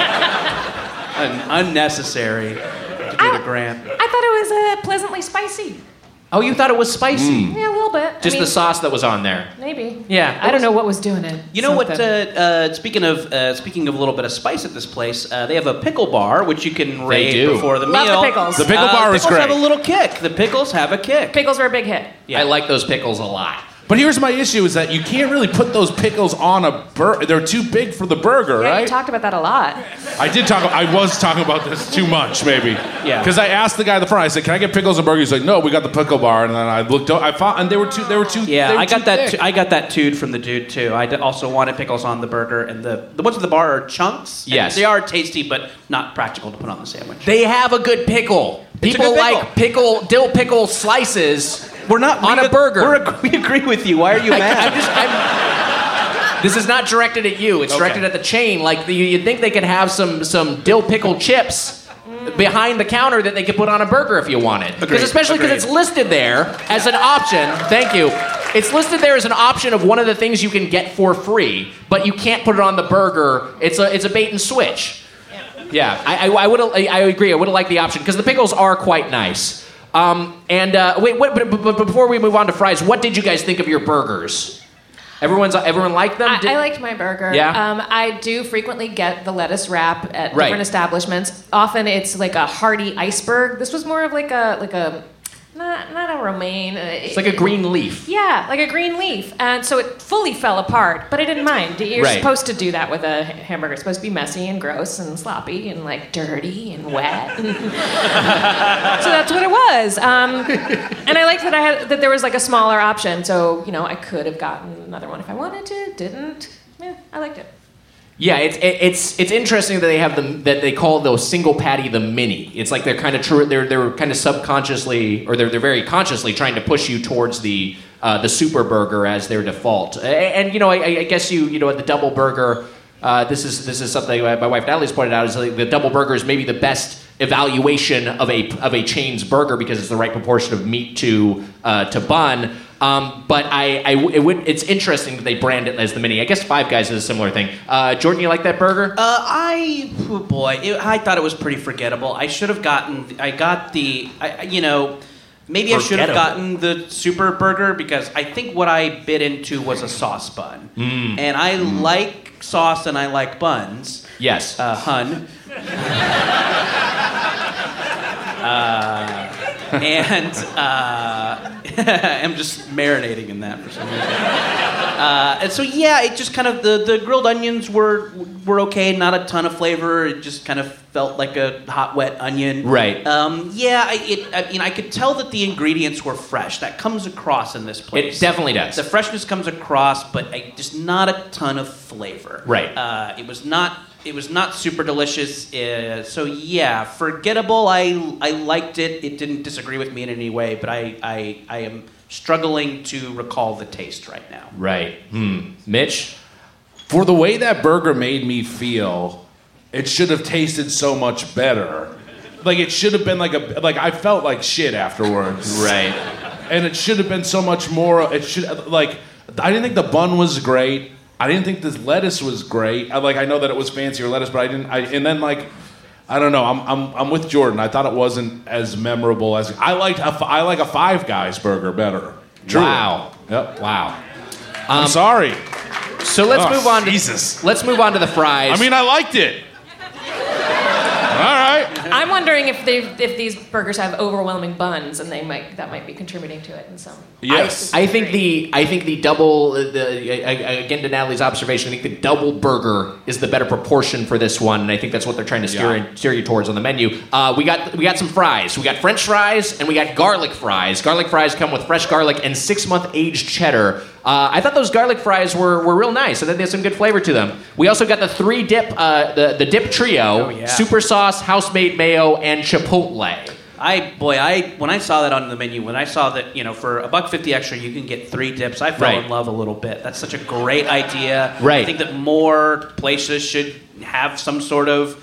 Speaker 10: seemed like unnecessary to do to Grant.
Speaker 9: I thought it was pleasantly spicy.
Speaker 3: Oh, you thought it was spicy?
Speaker 9: Yeah, a little bit.
Speaker 3: Just the sauce that was on there.
Speaker 9: Maybe.
Speaker 3: Yeah.
Speaker 9: I don't know what was doing it.
Speaker 10: You know what? Speaking of a little bit of spice at this place, they have a pickle bar which you can raid before the meal.
Speaker 9: Love the pickles.
Speaker 1: The pickle bar is great.
Speaker 10: Pickles have a little kick. The pickles have a kick.
Speaker 9: Pickles were a big hit.
Speaker 3: Yeah. I like those pickles a lot.
Speaker 1: But here's my issue is that you can't really put those pickles on a burger. They're too big for the burger,
Speaker 9: Yeah,
Speaker 1: right?
Speaker 9: you talked about that a lot.
Speaker 1: I was talking about this too much, maybe.
Speaker 10: Yeah.
Speaker 1: Because I asked the guy at the front, I said, "Can I get pickles and burgers?" He's like, "No, we got the pickle bar." And then I looked, I found, and they were too.
Speaker 10: Yeah, I got that.
Speaker 1: thick.
Speaker 10: I got that tood from the dude too. I also wanted pickles on the burger, and the ones at the bar are chunks.
Speaker 3: Yes,
Speaker 10: they are tasty, but not practical to put on the sandwich.
Speaker 3: They have a good pickle. People like dill pickle slices.
Speaker 10: We're not
Speaker 3: on a burger.
Speaker 10: We agree with you. Why are you mad?
Speaker 3: This is not directed at you. It's directed at the chain. Like you'd think they could have some dill pickle chips behind the counter that they could put on a burger if you wanted. Because especially because it's listed there as an option. Thank you. It's listed there as an option of one of the things you can get for free, but you can't put it on the burger. It's a bait and switch. Yeah, I agree. I would have liked the option because the pickles are quite nice. But before we move on to fries, what did you guys think of your burgers? Everyone liked them?
Speaker 9: I liked my burger.
Speaker 3: Yeah?
Speaker 9: I do frequently get the lettuce wrap at different establishments. Often it's like a hearty iceberg. This was more of like a not a romaine.
Speaker 3: It's like a green leaf.
Speaker 9: Yeah, like a green leaf. And so it fully fell apart, but I didn't mind. You're supposed to do that with a hamburger. It's supposed to be messy and gross and sloppy and like dirty and wet. So that's what it was. And I liked that there was like a smaller option. So, I could have gotten another one if I wanted to. Didn't. Yeah, I liked it.
Speaker 3: Yeah, it's interesting that they have that they call those single patty the mini. It's like they're kind of subconsciously or they're very consciously trying to push you towards the super burger as their default. And I guess at the double burger, this is something my wife Natalie's pointed out is like the double burger is maybe the best evaluation of a chain's burger because it's the right proportion of meat to bun. But it's interesting that they brand it as the mini. I guess Five Guys is a similar thing. Jordan, you like that burger?
Speaker 10: I thought it was pretty forgettable. I should have gotten. Maybe I should have gotten the super burger because I think what I bit into was a sauce bun, and I like sauce and I like buns.
Speaker 3: Yes,
Speaker 10: hun. And I'm just marinating in that for some reason. And so it just kind of the grilled onions were okay, not a ton of flavor. It just kind of felt like a hot wet onion.
Speaker 3: Right.
Speaker 10: I could tell that the ingredients were fresh. That comes across in this place.
Speaker 3: It definitely does.
Speaker 10: The freshness comes across, but just not a ton of flavor.
Speaker 3: Right.
Speaker 10: It was not super delicious. Forgettable. I liked it. It didn't disagree with me in any way, but I am struggling to recall the taste right now.
Speaker 3: Right. Mitch?
Speaker 1: For the way that burger made me feel, it should have tasted so much better. Like, it should have been like I felt like shit afterwards.
Speaker 3: Right.
Speaker 1: And it should have been so much more, I didn't think the bun was great. I didn't think the lettuce was great. I know that it was fancier lettuce, but I don't know. I'm with Jordan. I thought it wasn't as memorable as I like a Five Guys burger better. Truly.
Speaker 3: Wow.
Speaker 1: Yep.
Speaker 3: Wow.
Speaker 1: I'm sorry.
Speaker 3: So let's move on to
Speaker 1: Jesus.
Speaker 3: Let's move on to the fries.
Speaker 1: I mean, I liked it. All right.
Speaker 9: I'm wondering if these burgers have overwhelming buns, and that might be contributing to it in some.
Speaker 1: Yes.
Speaker 3: I think the double. Again, to Natalie's observation, I think the double burger is the better proportion for this one, and I think that's what they're trying to steer you towards on the menu. We got some fries. We got French fries and we got garlic fries. Garlic fries come with fresh garlic and 6-month aged cheddar. I thought those garlic fries were real nice. I thought they had some good flavor to them. We also got the 3-dip, the dip trio: super sauce, house-made mayo, and chipotle.
Speaker 10: When I saw that on the menu, when I saw that, for $1.50 extra, you can get 3 dips, I fell in love a little bit. That's such a great idea.
Speaker 3: Right.
Speaker 10: I think that more places should have some sort of,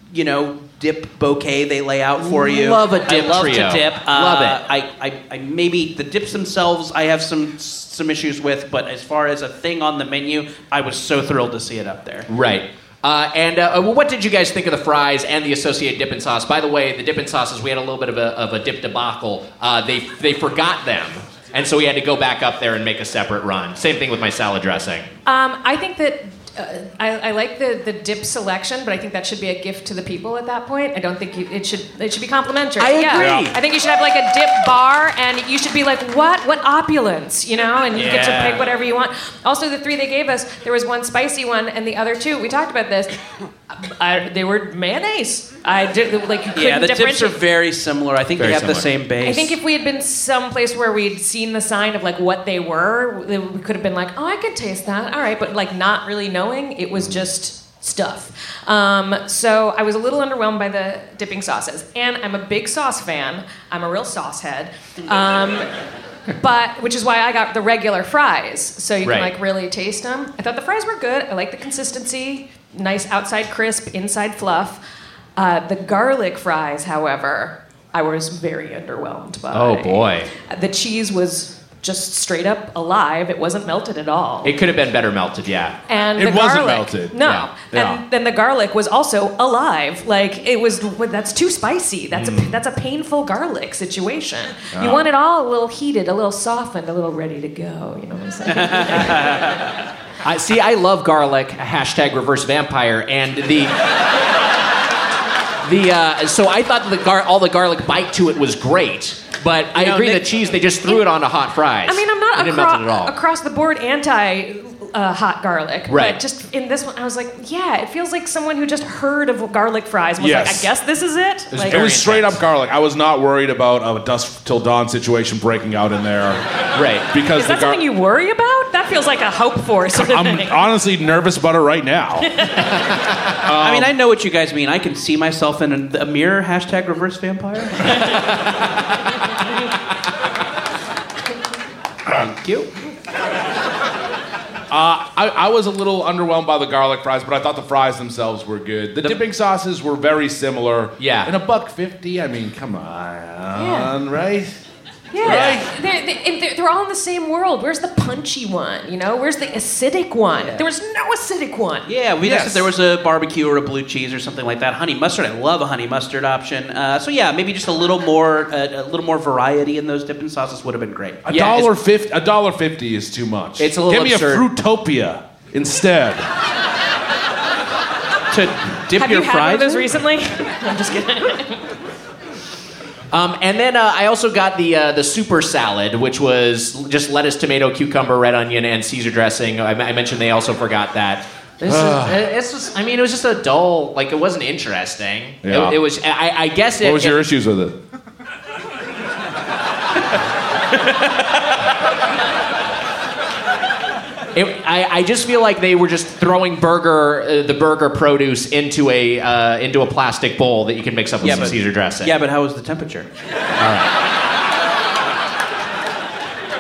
Speaker 10: dip bouquet they lay out for you.
Speaker 3: Love a dip
Speaker 10: I love
Speaker 3: trio.
Speaker 10: to dip.
Speaker 3: Love it.
Speaker 10: I maybe the dips themselves I have some issues with, but as far as a thing on the menu, I was so thrilled to see it up there.
Speaker 3: Right. What did you guys think of the fries and the associated dipping sauce? By the way, the dipping sauces, we had a little bit of a dip debacle. They forgot them, and so we had to go back up there and make a separate run. Same thing with my salad dressing.
Speaker 9: I think that I like the dip selection, but I think that should be a gift to the people at that point. I don't think it should be complimentary.
Speaker 3: I agree.
Speaker 9: Yeah. I think you should have like a dip bar, and you should be like, what opulence, and you get to pick whatever you want. Also, the 3 they gave us, there was one spicy one, and the other 2, we talked about this, they were mayonnaise. I did
Speaker 10: the dips are very similar. I think they have the same base.
Speaker 9: I think if we had been someplace where we'd seen the sign of like what they were, we could have been like, oh, I could taste that. All right, but like not really knowing, it was just stuff. So I was a little underwhelmed by the dipping sauces. And I'm a big sauce fan. I'm a real sauce head. Which is why I got the regular fries, so you can like really taste them. I thought the fries were good. I like the consistency. Nice outside crisp, inside fluff. The garlic fries, however, I was very underwhelmed by.
Speaker 3: Oh, boy.
Speaker 9: The cheese was just straight up alive. It wasn't melted at all.
Speaker 3: It could have been better melted, yeah.
Speaker 9: And
Speaker 1: it wasn't melted.
Speaker 9: No.
Speaker 3: Yeah.
Speaker 9: And then the garlic was also alive. Like, that's too spicy. That's a painful garlic situation.
Speaker 1: Oh.
Speaker 9: You want it all a little heated, a little softened, a little ready to go. You know what I'm saying?
Speaker 3: I love garlic, #reverse vampire, and so I thought all the garlic bite to it was great, but I agree the cheese, they just threw it onto hot fries.
Speaker 9: I mean, I'm not across the board anti hot garlic,
Speaker 3: right?
Speaker 9: But just in this one, I was like, yeah, it feels like someone who just heard of garlic fries and was like, I guess this is it.
Speaker 1: It was straight up garlic. I was not worried about a dusk till dawn situation breaking out in there,
Speaker 3: right?
Speaker 9: Because is that something you worry about? That feels like a hope for sort of
Speaker 1: I'm
Speaker 9: thing.
Speaker 1: honestly nervous about it right now.
Speaker 10: I mean, I know what you guys mean. I can see myself in a mirror. #reverse vampire.
Speaker 3: Thank you.
Speaker 1: I was a little underwhelmed by the garlic fries, but I thought the fries themselves were good. The dipping sauces were very similar.
Speaker 3: Yeah.
Speaker 1: And $1.50, I mean, come on, right?
Speaker 9: Yeah, right? They're all in the same world. Where's the punchy one? Where's the acidic one? There was no acidic one.
Speaker 10: Yeah, there was a barbecue or a blue cheese or something like that. Honey mustard, I love a honey mustard option. So yeah, maybe just a little more variety in those dipping sauces would have been great.
Speaker 1: $1.50 is too much.
Speaker 3: It's a little absurd.
Speaker 1: Give me a Fruitopia instead.
Speaker 10: To dip
Speaker 9: Have
Speaker 10: your
Speaker 9: you had
Speaker 10: fries
Speaker 9: one of those
Speaker 10: in?
Speaker 9: recently? I'm just kidding.
Speaker 3: And then I also got the super salad, which was just lettuce, tomato, cucumber, red onion, and Caesar dressing. I mentioned they also forgot that. It was just a dull, it wasn't interesting.
Speaker 1: Yeah.
Speaker 3: It was, I guess it...
Speaker 1: What was your issues with it?
Speaker 3: I just feel like they were just throwing the burger produce into a plastic bowl that you can mix up with some Caesar dressing.
Speaker 10: Yeah, but how was the temperature?
Speaker 3: All right.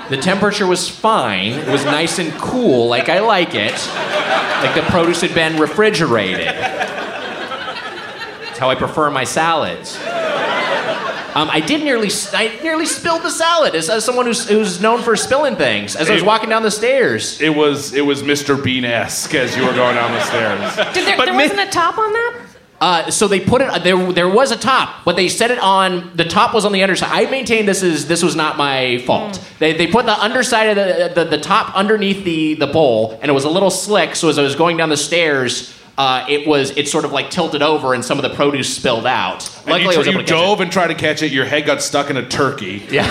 Speaker 3: The temperature was fine. It was nice and cool, like I like it. Like the produce had been refrigerated. That's how I prefer my salads. I nearly spilled the salad as someone who's known for spilling things as I was walking down the stairs.
Speaker 1: It was Mr. Bean-esque as you were going down the stairs.
Speaker 9: There wasn't a top on that?
Speaker 3: So they put it. There was a top, but they set it on. The top was on the underside. I maintain this was not my fault. They put the underside of the top underneath the bowl, and it was a little slick. So as I was going down the stairs, it sort of like tilted over, and some of the produce spilled out. Luckily, I was able to catch it.
Speaker 1: You dove and tried to catch it. Your head got stuck in a turkey.
Speaker 3: Yeah.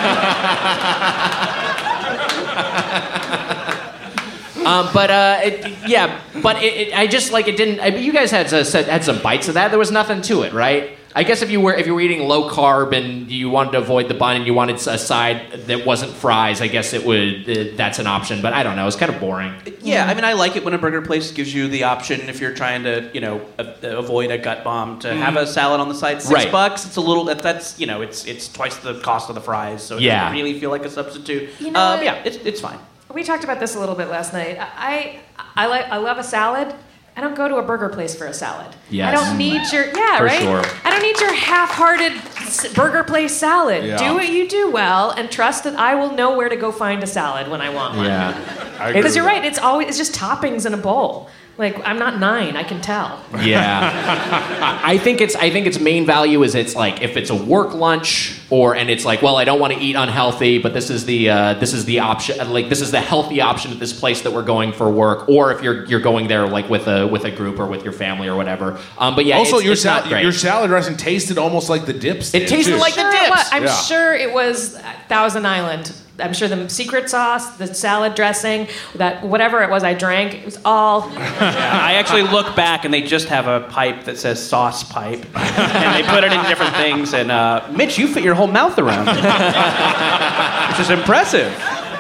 Speaker 3: I just like it didn't. You guys had some bites of that. There was nothing to it, right? I guess if you were eating low carb and you wanted to avoid the bun and you wanted a side that wasn't fries, I guess it would. That's an option, but I don't know. It's kind of boring.
Speaker 10: Yeah, I mean, I like it when a burger place gives you the option if you're trying to, avoid a gut bomb to have a salad on the side. $6. It's a little. That's it's twice the cost of the fries, so it doesn't really feel like a substitute. It's fine.
Speaker 9: We talked about this a little bit last night. I love a salad. I don't go to a burger place for a salad.
Speaker 3: Yes.
Speaker 9: I don't need your
Speaker 3: Sure.
Speaker 9: I don't need your half-hearted burger place salad.
Speaker 1: Yeah.
Speaker 9: Do what you do well, and trust that I will know where to go find a salad when I want one.
Speaker 3: Yeah,
Speaker 9: because you're right. It's just toppings in a bowl. Like, I'm not 9, I can tell.
Speaker 3: Yeah. I think its main value is it's like if it's a work lunch and it's like, well, I don't want to eat unhealthy, but this is the option, like this is the healthy option at this place that we're going for work, or if you're going there like with a group or with your family or whatever. But yeah,
Speaker 1: also
Speaker 3: it's not great.
Speaker 1: Your salad dressing tasted almost like the dips.
Speaker 3: It tasted like the dips.
Speaker 9: I'm sure it was Thousand Island. I'm sure the secret sauce, the salad dressing, that whatever it was I drank, it was all.
Speaker 10: Yeah, I actually look back and they just have a pipe that says sauce pipe, and they put it in different things. And Mitch, you fit your whole mouth around it, which is impressive.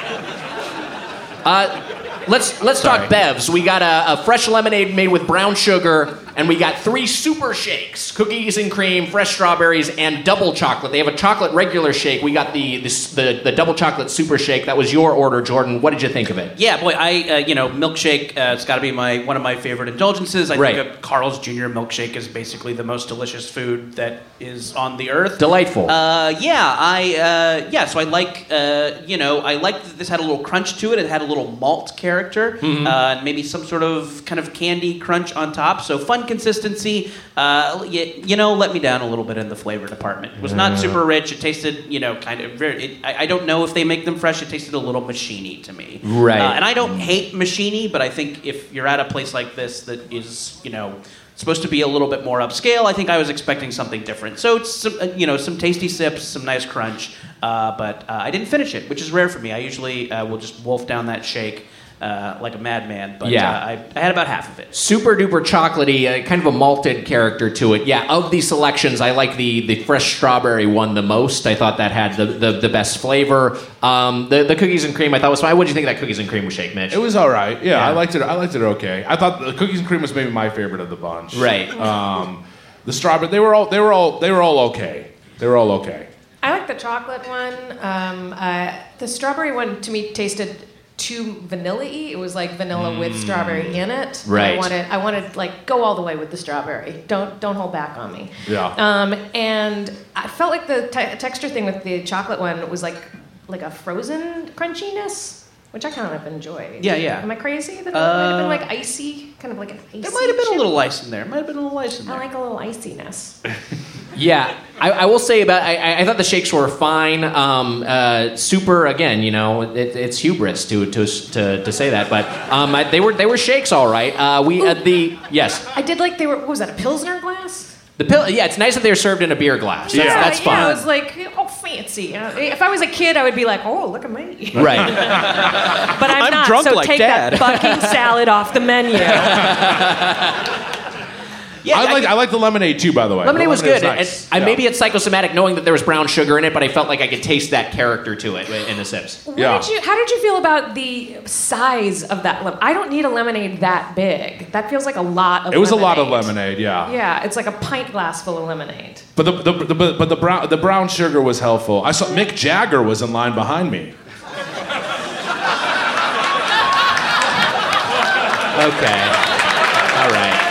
Speaker 3: Let's talk bevs. We got a fresh lemonade made with brown sugar, and we got 3 super shakes: cookies and cream, fresh strawberries, and double chocolate. They have a chocolate regular shake. We got the double chocolate super shake. That was your order, Jordan. What did you think of it?
Speaker 10: Yeah, boy, milkshake. It's got to be one of my favorite indulgences. I think a Carl's Jr. milkshake is basically the most delicious food that is on the earth.
Speaker 3: Delightful.
Speaker 10: So I like I liked that this had a little crunch to it. It had a little malt character, and maybe some sort of kind of candy crunch on top. So fun consistency. Let me down a little bit in the flavor department. It was not super rich. It tasted, kind of very. I don't know if they make them fresh. It tasted a little machine-y to me.
Speaker 3: Right.
Speaker 10: And I don't hate machine-y, but I think if you're at a place like this that is, supposed to be a little bit more upscale, I think I was expecting something different. So it's some tasty sips, some nice crunch, but I didn't finish it, which is rare for me. I usually will just wolf down that shake like a madman, but I had about half of it.
Speaker 3: Super duper chocolatey, kind of a malted character to it. Yeah, of these selections, I like the fresh strawberry one the most. I thought that had the best flavor. The cookies and cream I thought was fine. What did you think of that cookies and cream shake, Mitch?
Speaker 1: It was all right. Yeah, I liked it. I liked it okay. I thought the cookies and cream was maybe my favorite of the bunch.
Speaker 3: Right.
Speaker 1: The strawberry, they were all okay. They were all okay.
Speaker 9: I like the chocolate one. The strawberry one to me tasted too vanilla-y. It was like vanilla with strawberry in it.
Speaker 3: Right.
Speaker 9: I wanted like go all the way with the strawberry. Don't hold back on me.
Speaker 1: Yeah.
Speaker 9: And I felt like the texture thing with the chocolate one was like a frozen crunchiness, which I kind of enjoyed.
Speaker 10: Yeah, yeah.
Speaker 9: Am I crazy? That it might have been like icy, kind of like an icy.
Speaker 10: There might have been
Speaker 9: chip.
Speaker 10: a little ice in there. I
Speaker 9: like a little iciness.
Speaker 3: Yeah, I will say about I thought the shakes were fine. Super again, it's hubris to say that, but they were shakes all right. Yes.
Speaker 9: I did like they were. What was that? A Pilsner glass?
Speaker 3: It's nice that they're served in a beer glass. That's fun.
Speaker 9: Yeah, I was like, fancy. If I was a kid, I would be like, oh, look at me.
Speaker 3: Right.
Speaker 9: But I'm not.
Speaker 10: Drunk
Speaker 9: so
Speaker 10: like
Speaker 9: take
Speaker 10: Dad.
Speaker 9: that fucking salad off the menu.
Speaker 1: Yeah, I like the lemonade too, by the way.
Speaker 3: Lemonade was good.
Speaker 1: Nice.
Speaker 3: Maybe it's psychosomatic knowing that there was brown sugar in it, but I felt like I could taste that character to it in the sips.
Speaker 9: How did you feel about the size of that? I don't need a lemonade that big. That feels like a lot of.
Speaker 1: It was
Speaker 9: lemonade.
Speaker 1: a lot of lemonade, yeah.
Speaker 9: Yeah, it's like a pint glass full of lemonade.
Speaker 1: But the brown sugar was helpful. I saw Mick Jagger was in line behind me.
Speaker 3: Okay. All right.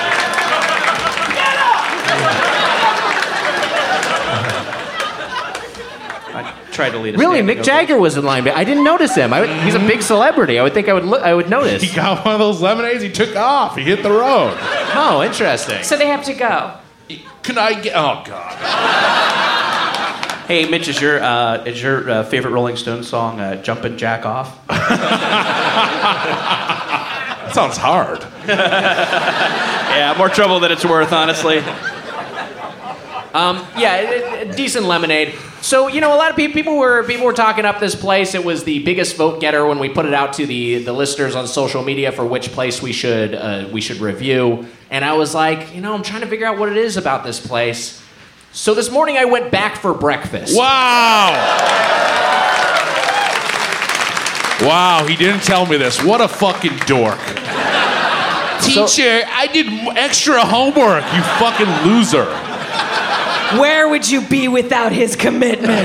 Speaker 10: Tried to lead us.
Speaker 3: Really, Mick Jagger was in line. I didn't notice him. He's a big celebrity. I would think I would notice.
Speaker 1: He got one of those lemonades. He took off. He hit the road.
Speaker 3: Oh, interesting.
Speaker 9: So they have to go.
Speaker 1: Can I get? Oh God.
Speaker 10: Hey, Mitch, is your favorite Rolling Stones song "Jumpin' Jack Off"?
Speaker 1: That sounds hard.
Speaker 10: Yeah, more trouble than it's worth, honestly.
Speaker 3: Decent lemonade. So, a lot of people were talking up this place. It was the biggest vote getter when we put it out to the listeners on social media for which place we should review. And I was like, I'm trying to figure out what it is about this place. So this morning I went back for breakfast.
Speaker 1: Wow. Wow, he didn't tell me this. What a fucking dork. Teacher, I did extra homework, you fucking loser.
Speaker 7: Where would you be without his commitment?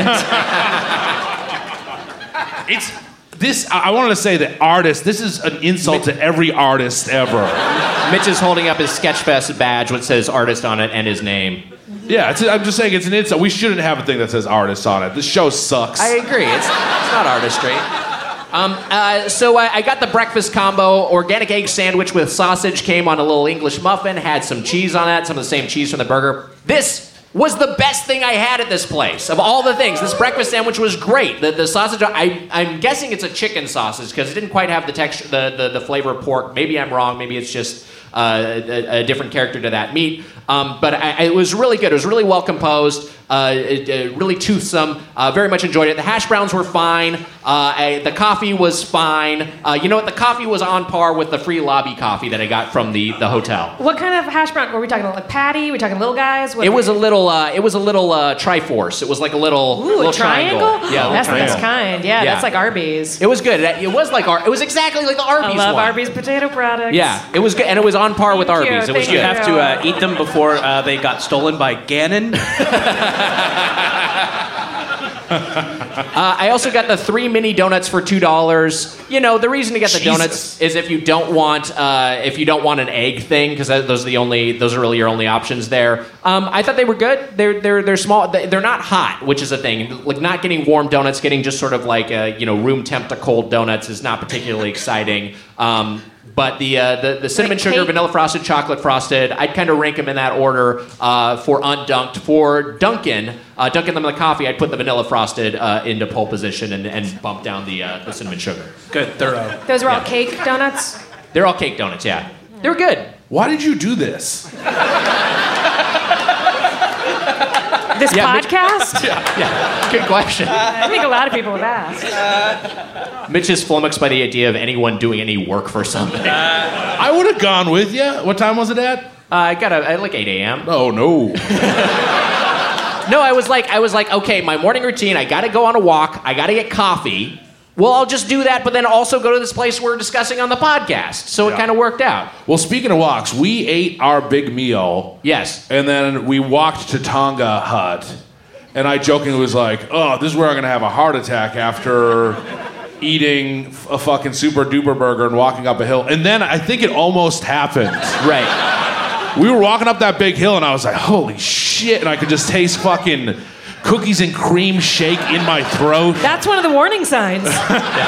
Speaker 1: I wanted to say that this is an insult to every artist ever.
Speaker 3: Mitch is holding up his Sketchfest badge which says artist on it and his name.
Speaker 1: Yeah, I'm just saying it's an insult. We shouldn't have a thing that says artist on it. This show sucks.
Speaker 3: I agree. It's not artistry. So I got the breakfast combo. Organic egg sandwich with sausage came on a little English muffin, had some cheese on that, some of the same cheese from the burger. This was the best thing I had at this place. Of all the things, this breakfast sandwich was great. The sausage, I'm guessing it's a chicken sausage because it didn't quite have the texture, the flavor of pork. Maybe I'm wrong. Maybe it's just a different character to that meat. But it was really good. It was really well composed, really toothsome. Very much enjoyed it. The hash browns were fine. The coffee was fine. You know what? The coffee was on par with the free lobby coffee that I got from the hotel.
Speaker 9: What kind of hash brown? Were we talking like patty? Were we talking little guys?
Speaker 3: It was a little Triforce. It was like a little
Speaker 9: triangle.
Speaker 3: Yeah,
Speaker 9: that's the best kind. Yeah, that's like Arby's.
Speaker 3: It was good. It was exactly like the Arby's one.
Speaker 9: I love Arby's potato products.
Speaker 3: Yeah, it was good, and it was on par with Arby's. It was good.
Speaker 10: You have to eat them before they got stolen by Gannon.
Speaker 3: I also got the 3 mini donuts for $2. The reason to get the donuts is if you don't want an egg thing, because those are really your only options there. I thought they were good. They're small. They're not hot, which is a thing. Like not getting warm donuts, getting just sort of like room temp to cold donuts is not particularly exciting. But the cinnamon sugar, vanilla frosted, chocolate frosted, I'd kind of rank them in that order for undunked. For Dunkin' them in the coffee, I'd put the vanilla frosted into pole position and bump down the cinnamon sugar.
Speaker 10: Good, thorough.
Speaker 9: Those were all cake donuts?
Speaker 3: They're all cake donuts, yeah. They were good.
Speaker 1: Why did you do this?
Speaker 9: This podcast?
Speaker 3: Yeah, good question.
Speaker 9: I think a lot of people have asked.
Speaker 3: Mitch is flummoxed by the idea of anyone doing any work for something.
Speaker 1: I would have gone with you. What time was it at?
Speaker 3: I got at like 8 a.m.
Speaker 1: Oh, no.
Speaker 3: No, I was like, okay, my morning routine, I got to go on a walk. I got to get coffee. Well, I'll just do that, but then also go to this place we're discussing on the podcast. So it kind of worked out.
Speaker 1: Well, speaking of walks, we ate our big meal.
Speaker 3: Yes.
Speaker 1: And then we walked to Tonga Hut. And I jokingly was like, oh, this is where I'm going to have a heart attack after eating a fucking super duper burger and walking up a hill. And then I think it almost happened.
Speaker 3: Right.
Speaker 1: We were walking up that big hill and I was like, holy shit. And I could just taste fucking cookies and cream shake in my throat.
Speaker 9: That's one of the warning signs. It's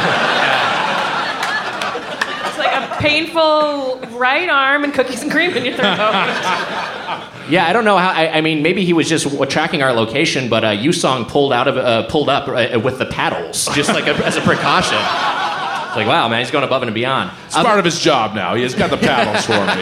Speaker 9: like a painful right arm and cookies and cream in your throat.
Speaker 3: Yeah, I don't know how. I mean, maybe he was just tracking our location, but Yusong pulled up with the paddles, just like as a precaution. It's like, wow, man, he's going above and beyond.
Speaker 1: It's part of his job now. He's got the paddles for me.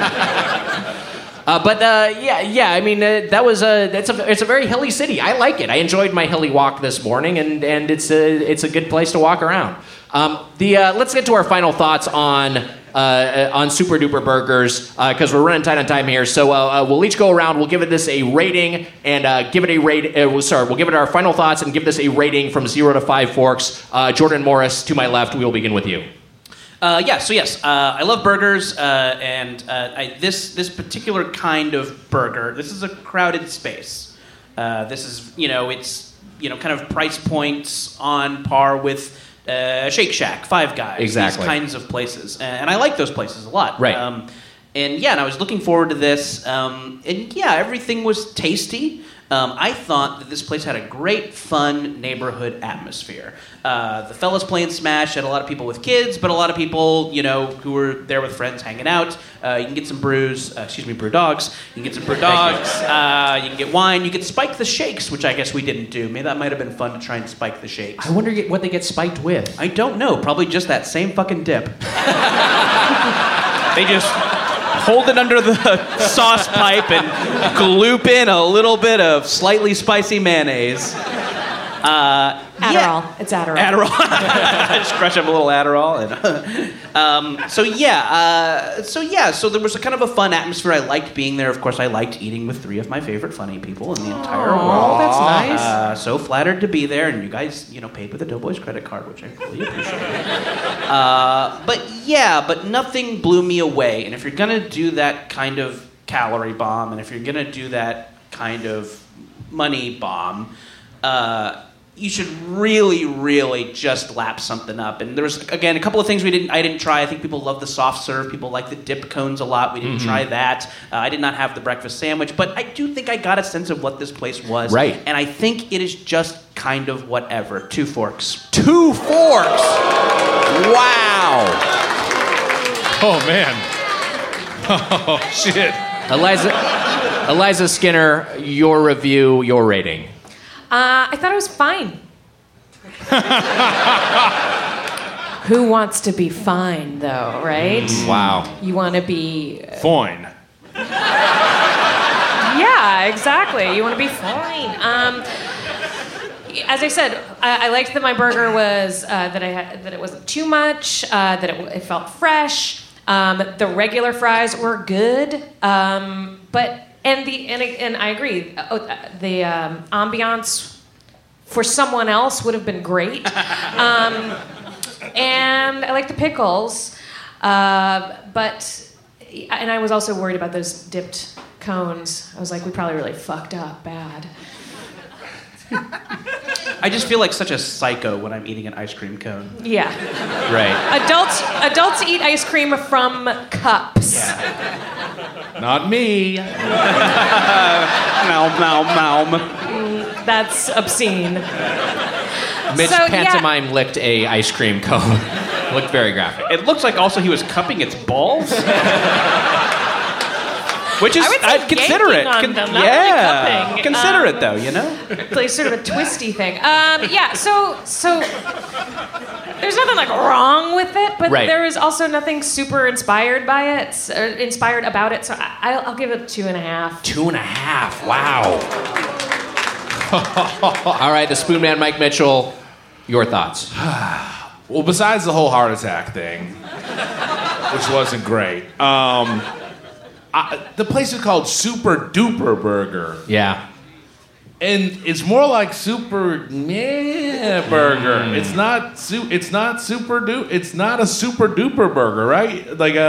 Speaker 3: I mean, it's a very hilly city. I like it. I enjoyed my hilly walk this morning, and it's a good place to walk around. Let's get to our final thoughts on Super Duper Burgers because we're running tight on time here. So we'll each go around. We'll give this a rating and give it a rate. We'll give it our final thoughts and give this a rating from 0 to 5 forks. Jordan Morris, to my left. We will begin with you.
Speaker 10: I love burgers, and this particular kind of burger. This is a crowded space. This is it's kind of price points on par with Shake Shack, Five Guys,
Speaker 3: Exactly.
Speaker 10: these kinds of places. And I like those places a lot.
Speaker 3: Right.
Speaker 10: And I was looking forward to this. Everything was tasty. I thought that this place had a great, fun neighborhood atmosphere. The fellas playing Smash had a lot of people with kids, but a lot of people, who were there with friends hanging out. You can get some brew dogs. You can get some brew dogs. You can get wine. You can spike the shakes, which I guess we didn't do. Maybe that might have been fun to try and spike the shakes.
Speaker 3: I wonder what they get spiked with.
Speaker 10: I don't know. Probably just that same fucking dip. They just hold it under the sauce pipe and gloop in a little bit of slightly spicy mayonnaise.
Speaker 9: Adderall. It's Adderall.
Speaker 10: Adderall. I just crush up a little Adderall. So there was a kind of a fun atmosphere. I liked being there. Of course, I liked eating with three of my favorite funny people in the entire world.
Speaker 3: Oh, that's nice.
Speaker 10: So flattered to be there, and you guys, paid with a Doughboys credit card, which I really appreciate. But nothing blew me away. And if you're gonna do that kind of calorie bomb, and if you're gonna do that kind of money bomb, you should really, really just lap something up. And there was, again, a couple of things I didn't try. I think people love the soft serve. People like the dip cones a lot. We didn't try that. I did not have the breakfast sandwich. But I do think I got a sense of what this place was.
Speaker 3: Right.
Speaker 10: And I think it is just kind of whatever. 2 forks.
Speaker 3: 2 forks! Wow!
Speaker 12: Oh, man. Oh, shit.
Speaker 3: Eliza Skinner, your review, your rating.
Speaker 9: I thought it was fine. Who wants to be fine, though, right?
Speaker 3: Wow.
Speaker 9: You want to be...
Speaker 12: Fine.
Speaker 9: Yeah, exactly. You want to be fine. As I said, I liked that my burger was that it wasn't too much, that it felt fresh. The regular fries were good, but and I agree. The ambiance for someone else would have been great, and I like the pickles, but I was also worried about those dipped cones. I was like, we probably really fucked up bad.
Speaker 10: I just feel like such a psycho when I'm eating an ice cream cone.
Speaker 9: Yeah.
Speaker 3: Right.
Speaker 9: Adults eat ice cream from cups.
Speaker 10: Yeah.
Speaker 1: Not me.
Speaker 9: That's obscene.
Speaker 3: Mitch pantomime licked a ice cream cone. Looked very graphic.
Speaker 10: It looks like also he was cupping its balls. Which is,
Speaker 9: I'd
Speaker 10: consider it.
Speaker 9: On them, not really cupping.
Speaker 10: Consider it though,
Speaker 9: Like sort of a twisty thing. So there's nothing like wrong with it, but there is also nothing super inspired by it, or inspired about it. So I'll give it 2.5.
Speaker 3: 2.5. Wow. All right, the Spoon Man, Mike Mitchell. Your thoughts?
Speaker 1: Well, besides the whole heart attack thing, which wasn't great. The place is called Super Duper Burger.
Speaker 3: Yeah.
Speaker 1: And it's more like Super Burger. It's not super a Super Duper Burger, right?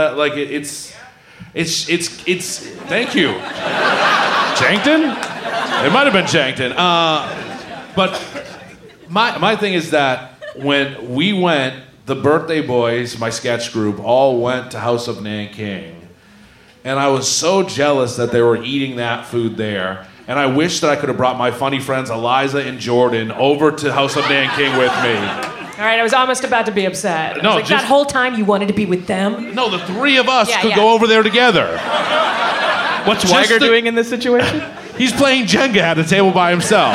Speaker 1: It's thank you. Jankton? It might have been Jankton. But my thing is that when we went, the Birthday Boys, my sketch group, all went to House of Nanking. And I was so jealous that they were eating that food there. And I wish that I could have brought my funny friends Eliza and Jordan over to House of Nanking with me.
Speaker 9: All right, I was almost about to be upset.
Speaker 1: No,
Speaker 9: that whole time you wanted to be with them?
Speaker 1: No, the three of us could go over there together.
Speaker 10: What's Weiger doing in this situation?
Speaker 1: He's playing Jenga at a table by himself.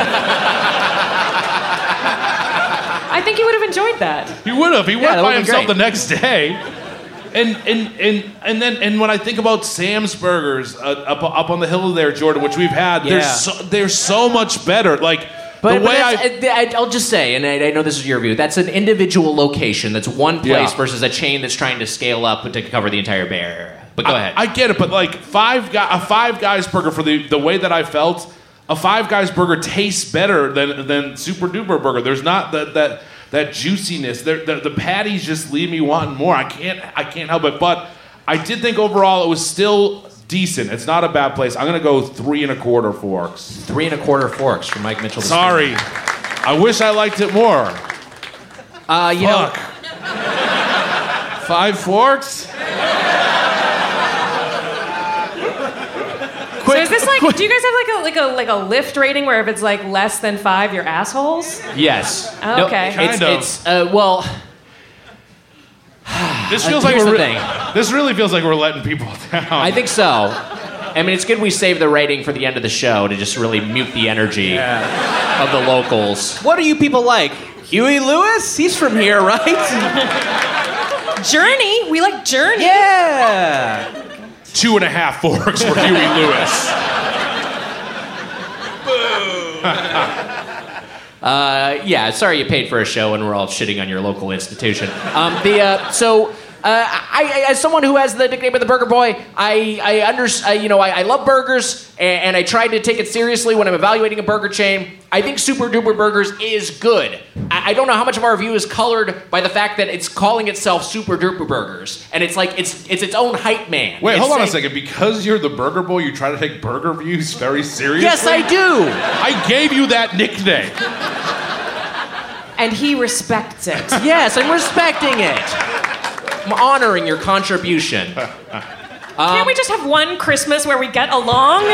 Speaker 9: I think he would have enjoyed that.
Speaker 1: He would have. He went by himself the next day. And when I think about Sam's Burgers up on the hill there, Jordan, which we've had, they're so much better. Like
Speaker 3: I'll just say, and I know this is your view, that's an individual location. That's one place versus a chain that's trying to scale up to cover the entire Bay Area. But go ahead.
Speaker 1: I get it, but like a Five Guys burger, for the way that I felt, a Five Guys burger tastes better than Super Duper Burger. There's not that juiciness. The patties just leave me wanting more. I can't help it. But I did think overall it was still decent. It's not a bad place. I'm gonna go 3.25 forks.
Speaker 3: 3.25 forks for Mike Mitchell.
Speaker 1: Sorry, I wish I liked it more.
Speaker 3: You know,
Speaker 1: 5 forks?
Speaker 9: So is this like? Do you guys have like a lift rating where if it's like less than 5, you're assholes?
Speaker 3: yes.
Speaker 9: Oh, okay.
Speaker 3: No, it's well.
Speaker 1: This feels
Speaker 3: here's
Speaker 1: like
Speaker 3: the thing.
Speaker 1: This really feels like we're letting people down.
Speaker 3: I think so. I mean, it's good we save the rating for the end of the show to just really mute the energy of the locals.
Speaker 10: What do you people like? Huey Lewis? He's from here, right?
Speaker 9: Journey. We like Journey.
Speaker 10: Yeah.
Speaker 1: 2.5 forks for Huey Lewis.
Speaker 3: Yeah, sorry you paid for a show and we're all shitting on your local institution. I, as someone who has the nickname of the Burger Boy, I love burgers, and I tried to take it seriously when I'm evaluating a burger chain. I think Super Duper Burgers is good. I don't know how much of our review is colored by the fact that it's calling itself Super Duper Burgers, and it's like it's its own hype man.
Speaker 1: Wait, hold on a second. Because you're the Burger Boy, you try to take burger reviews very seriously?
Speaker 3: Yes, I do.
Speaker 1: I gave you that nickname.
Speaker 9: And he respects it.
Speaker 3: Yes, I'm respecting it. I'm honoring your contribution.
Speaker 9: Can't we just have one Christmas where we get along?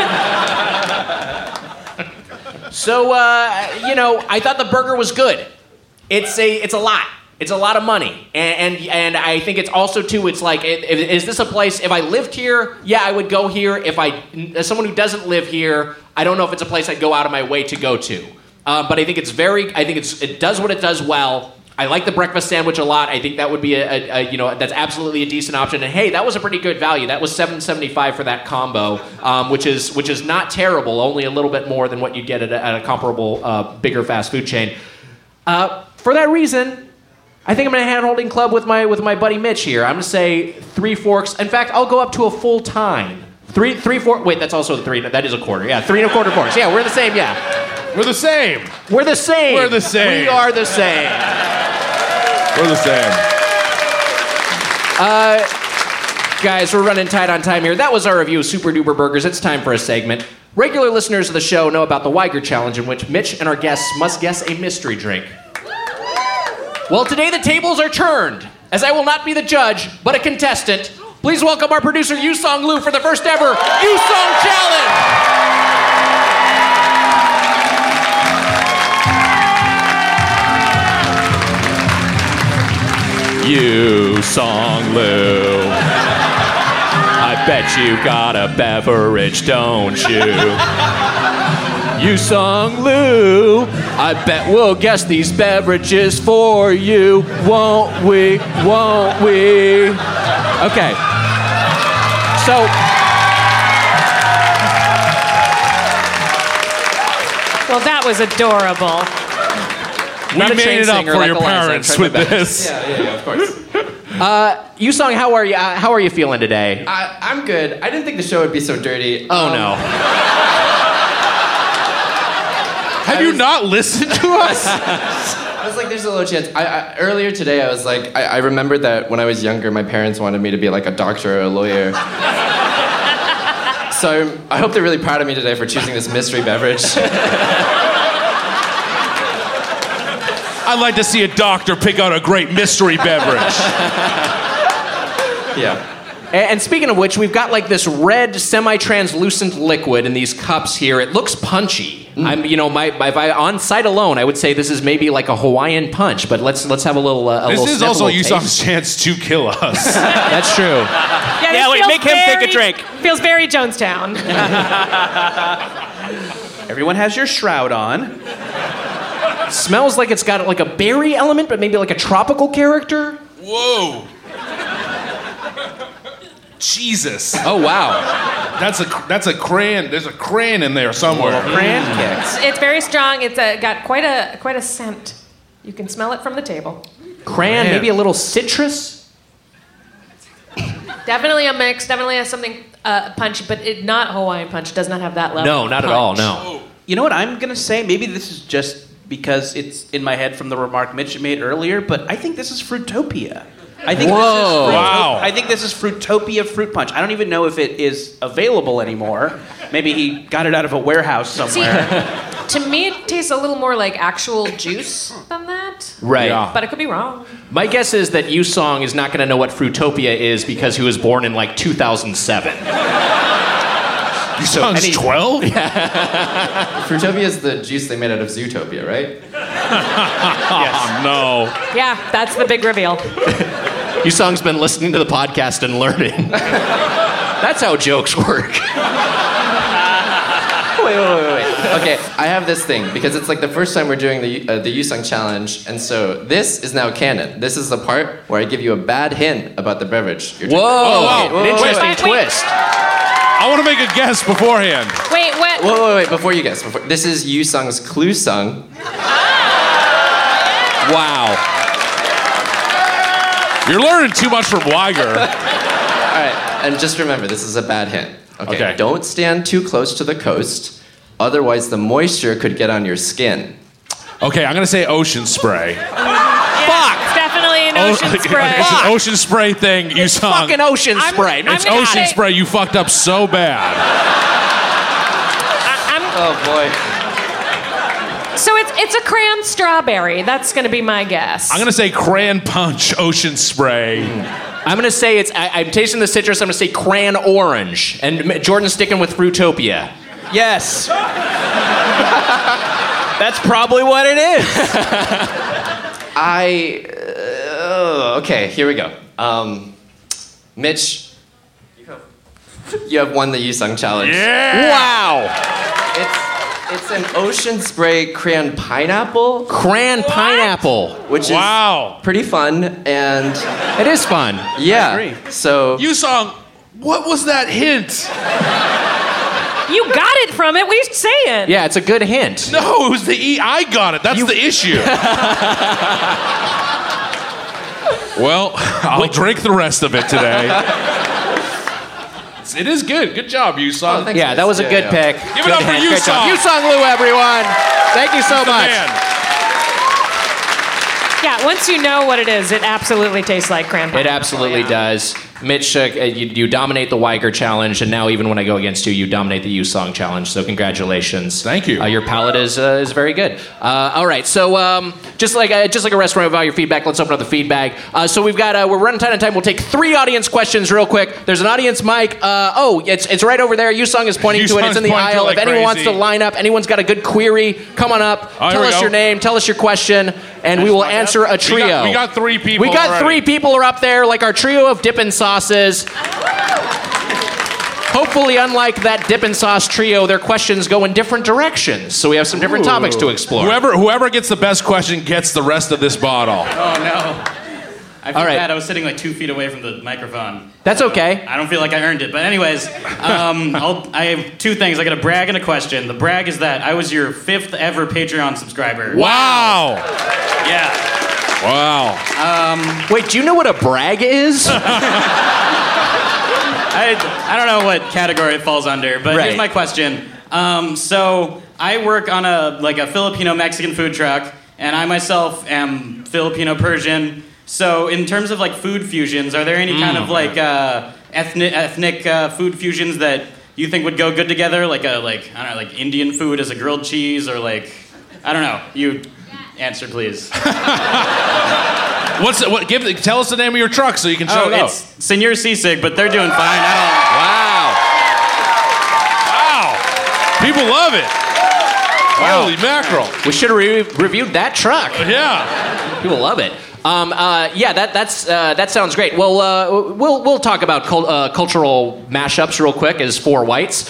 Speaker 3: So, I thought the burger was good. It's a lot. It's a lot of money, and I think it's also too. It's like, is this a place? If I lived here, yeah, I would go here. As someone who doesn't live here, I don't know if it's a place I'd go out of my way to go to. But I think it does what it does well. I like the breakfast sandwich a lot. I think that would be that's absolutely a decent option. And hey, that was a pretty good value. That was $7.75 for that combo, which is not terrible. Only a little bit more than what you'd get at a comparable bigger fast food chain. For that reason, I think I'm in a hand-holding club with my buddy Mitch here. I'm gonna say 3 forks. In fact, I'll go up to a full time. 3 forks. Wait, that's also 3. That is a quarter. Yeah, 3 1/4 forks. Yeah, we're the same. Yeah,
Speaker 1: we're the same.
Speaker 3: We're the same.
Speaker 1: We're the same.
Speaker 3: We are the same.
Speaker 1: We're the same.
Speaker 3: Guys, we're running tight on time here. That was our review of Super Duper Burgers. It's time for a segment. Regular listeners of the show know about the Weiger Challenge, in which Mitch and our guests must guess a mystery drink. Well, today the tables are turned, as I will not be the judge, but a contestant. Please welcome our producer, Yusong Lu, for the first ever Yusong Challenge! Yusong Lu, I bet you got a beverage, don't you? Yusong Lu, I bet we'll guess these beverages for you, won't we? Won't we? Okay. So.
Speaker 9: Well, that was adorable.
Speaker 1: We made it up for your parents with this.
Speaker 13: Yeah, of course.
Speaker 3: Yusong, how are you? How are you feeling today?
Speaker 13: I'm good. I didn't think the show would be so dirty.
Speaker 3: Oh no.
Speaker 1: Have you not listened to us?
Speaker 13: I was like, there's a little chance. Earlier today, I was like, I remembered that when I was younger, my parents wanted me to be like a doctor or a lawyer. So I hope they're really proud of me today for choosing this mystery beverage.
Speaker 1: I'd like to see a doctor pick out a great mystery beverage.
Speaker 13: Yeah.
Speaker 3: And speaking of which, we've got like this red semi-translucent liquid in these cups here. It looks punchy. On sight alone, I would say this is maybe like a Hawaiian punch. But let's have a little.
Speaker 1: This is also
Speaker 3: taste.
Speaker 1: Yusong's chance to kill us.
Speaker 3: That's true.
Speaker 9: Yeah,
Speaker 10: wait, make him take a drink.
Speaker 9: Feels very Jonestown.
Speaker 10: Everyone has your shroud on.
Speaker 3: Smells like it's got like a berry element, but maybe like a tropical character.
Speaker 1: Whoa. Jesus.
Speaker 3: Oh wow.
Speaker 1: That's a crayon. There's a crayon in there somewhere.
Speaker 10: Crayon kicks.
Speaker 9: It's very strong. It's got quite a scent. You can smell it from the table.
Speaker 3: Crayon, maybe a little citrus.
Speaker 9: Definitely a mix. Definitely has something punchy, but not Hawaiian punch. Does not have that level.
Speaker 3: No, not
Speaker 9: of
Speaker 3: at all.
Speaker 9: punch.
Speaker 3: No.
Speaker 10: You know what I'm gonna say? Maybe this is just because it's in my head from the remark Mitch made earlier, but I think this is Fruitopia. I think I think this is Fruitopia Fruit Punch. I don't even know if it is available anymore. Maybe he got it out of a warehouse somewhere.
Speaker 9: To me, it tastes a little more like actual juice than that.
Speaker 3: Right. Yeah.
Speaker 9: But I could be wrong.
Speaker 3: My guess is that Yusong is not going to know what Fruitopia is because he was born in like 2007.
Speaker 1: Yusong's 12?
Speaker 13: Fruitopia is the juice they made out of Zootopia, right?
Speaker 1: Oh, no.
Speaker 9: Yeah, that's the big reveal.
Speaker 3: Yusong's been listening to the podcast and learning. That's how jokes work.
Speaker 13: Wait. Okay, I have this thing because it's like the first time we're doing the Yusong challenge, and so this is now canon. This is the part where I give you a bad hint about the beverage.
Speaker 3: Whoa! An interesting twist.
Speaker 1: I want to make a guess beforehand.
Speaker 9: Wait, what?
Speaker 13: Wait, before you guess. This is Yusong's Clue Sung.
Speaker 3: Wow.
Speaker 1: You're learning too much from Weiger.
Speaker 13: All right, and just remember, this is a bad hint. Okay. Don't stand too close to the coast, otherwise the moisture could get on your skin.
Speaker 1: Okay, I'm going to say ocean spray.
Speaker 9: Fuck! It's definitely an ocean spray.
Speaker 1: It's an ocean spray thing, Yusong.
Speaker 3: Fucking ocean spray.
Speaker 1: It's ocean spray. You fucked up so bad.
Speaker 13: Oh, boy.
Speaker 9: So it's a crayon strawberry. That's going to be my guess.
Speaker 1: I'm going to say crayon punch ocean spray.
Speaker 3: I'm going to say I'm tasting the citrus. I'm going to say crayon orange. And Jordan's sticking with Fruitopia.
Speaker 10: Yes. That's probably what it is.
Speaker 13: Okay, here we go. Mitch, you have won the Yusong challenge.
Speaker 1: Yeah!
Speaker 3: Wow!
Speaker 13: It's an ocean spray crayon pineapple.
Speaker 3: Crayon pineapple.
Speaker 13: Which is pretty fun, and...
Speaker 3: It is fun.
Speaker 13: Yeah.
Speaker 10: I agree.
Speaker 13: So...
Speaker 1: Yusong, what was that hint?
Speaker 9: You got it from it. What are you saying?
Speaker 3: Yeah, it's a good hint.
Speaker 1: No, it was the E. I got it. That's the issue. Well, I'll drink the rest of it today. It is good. Good job, Yusong.
Speaker 13: thanks,
Speaker 3: Yeah, that was a good pick.
Speaker 1: Give it up for Yusong.
Speaker 3: Yusong Liu, everyone. Thank you so much.
Speaker 9: Yeah, once you know what it is, it absolutely tastes like crayon pineapple.
Speaker 3: It absolutely does. Mitch, you dominate the Weiger challenge, and now even when I go against you, you dominate the Yusong challenge. So congratulations.
Speaker 1: Thank you.
Speaker 3: Your palate is very good. All right, so just like a restaurant without your feedback, let's open up the feedback. So we've got we're running out of time. We'll take 3 audience questions real quick. There's an audience mic. It's right over there. Yusong is pointing to it. It's in the aisle.
Speaker 1: Like
Speaker 3: if anyone
Speaker 1: crazy.
Speaker 3: wants to line up, anyone's got a good query, come on up. Tell us your name. Tell us your question, and we will answer a trio.
Speaker 1: We got 3 people.
Speaker 3: We got
Speaker 1: already.
Speaker 3: 3 people are up there, like our trio of dippin' sauces. Hopefully, unlike that Dippin' Sauce trio, their questions go in different directions. So we have some different topics to explore.
Speaker 1: Whoever gets the best question gets the rest of this bottle.
Speaker 14: Oh, no. I feel
Speaker 3: All right.
Speaker 14: bad. I was sitting like 2 feet away from the microphone.
Speaker 3: That's okay.
Speaker 14: I don't feel like I earned it. But anyways, I have 2 things. I got a brag and a question. The brag is that I was your 5th ever Patreon subscriber.
Speaker 1: Wow.
Speaker 14: Yeah.
Speaker 1: Wow.
Speaker 3: Wait, do you know what a brag is?
Speaker 14: I don't know what category it falls under, but here's my question. So I work on a Filipino-Mexican food truck, and I myself am Filipino-Persian. So in terms of like food fusions, are there any kind of like ethnic food fusions that you think would go good together? Like Indian food as a grilled cheese, or like, I don't know. You answer, please.
Speaker 1: Tell us the name of your truck so you can show it up.
Speaker 14: It's Senor Sisig, but they're doing fine.
Speaker 3: Wow.
Speaker 1: People love it. Wow. Holy mackerel.
Speaker 3: We should have reviewed that truck.
Speaker 1: Yeah.
Speaker 3: People love it. That sounds great. Well, we'll talk about cultural mashups real quick as 4 whites.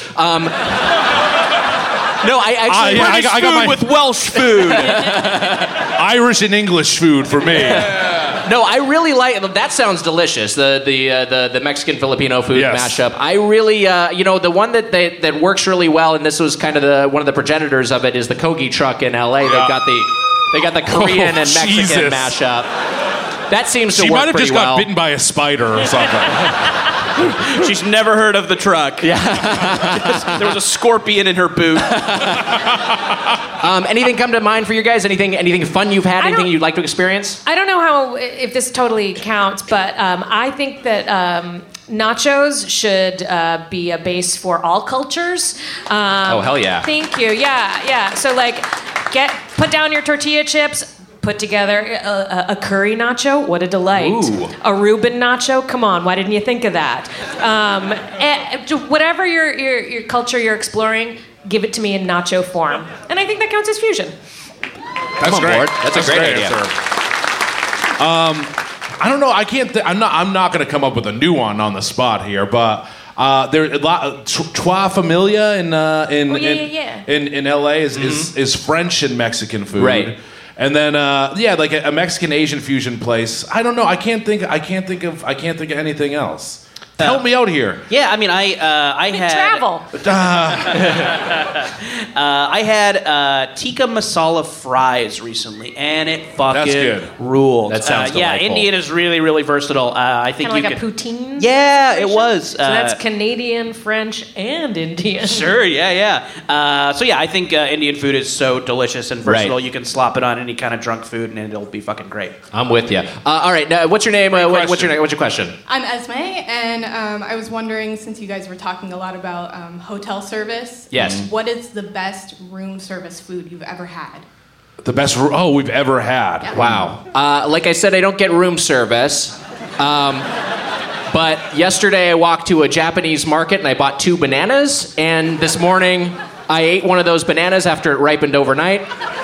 Speaker 3: No, I actually
Speaker 1: I got my
Speaker 3: with Welsh food.
Speaker 1: Irish and English food for me.
Speaker 3: No, I really like that. Sounds delicious. The Mexican Filipino food mashup. I really, the one that works really well, and this was kind of one of the progenitors of it, is the Kogi truck in LA. They got the Korean and Mexican mashup. That seems to work pretty well. She
Speaker 1: might have just got bitten by a spider or something.
Speaker 10: She's never heard of the truck.
Speaker 3: Yeah.
Speaker 10: There was a scorpion in her boot.
Speaker 3: Anything come to mind for you guys? Anything fun you've had? Anything you'd like to experience?
Speaker 9: I don't know if this totally counts, but I think that nachos should be a base for all cultures.
Speaker 3: Oh, hell yeah.
Speaker 9: Thank you. Yeah. So, like, put down your tortilla chips, put together a curry nacho. What a delight.
Speaker 3: Ooh.
Speaker 9: A Reuben nacho. Come on, why didn't you think of that? Whatever your culture you're exploring, give it to me in nacho form. And I think that counts as fusion.
Speaker 3: That's great. That's a great idea.
Speaker 1: I don't know. I can't. I'm not going to come up with a new one on the spot here, but there's a lot. Trois Familia in LA is French and Mexican food,
Speaker 3: right?
Speaker 1: And then like a Mexican Asian fusion place. I don't know. I can't think of anything else. Help me out here.
Speaker 10: Yeah, I mean, I had
Speaker 9: travel.
Speaker 10: I had tikka masala fries recently, and it fucking ruled.
Speaker 3: That sounds delightful.
Speaker 10: Indian is really, really versatile. I think
Speaker 9: kind of
Speaker 10: you
Speaker 9: like
Speaker 10: could...
Speaker 9: a poutine.
Speaker 10: Yeah, it was.
Speaker 9: So that's Canadian, French, and Indian.
Speaker 10: Sure. Yeah. So yeah, I think Indian food is so delicious and versatile.
Speaker 3: Right.
Speaker 10: You can slop it on any kind of drunk food, and it'll be fucking great.
Speaker 3: I'm with you. All right, now, what's your name? What's your question?
Speaker 15: I'm Esme, and I was wondering, since you guys were talking a lot about hotel service,
Speaker 3: yes,
Speaker 15: what is the best room service food you've ever had?
Speaker 1: The best we've ever had.
Speaker 15: Yeah.
Speaker 3: Wow. Like I said, I don't get room service. But yesterday I walked to a Japanese market and I bought 2 bananas. And this morning I ate one of those bananas after it ripened overnight.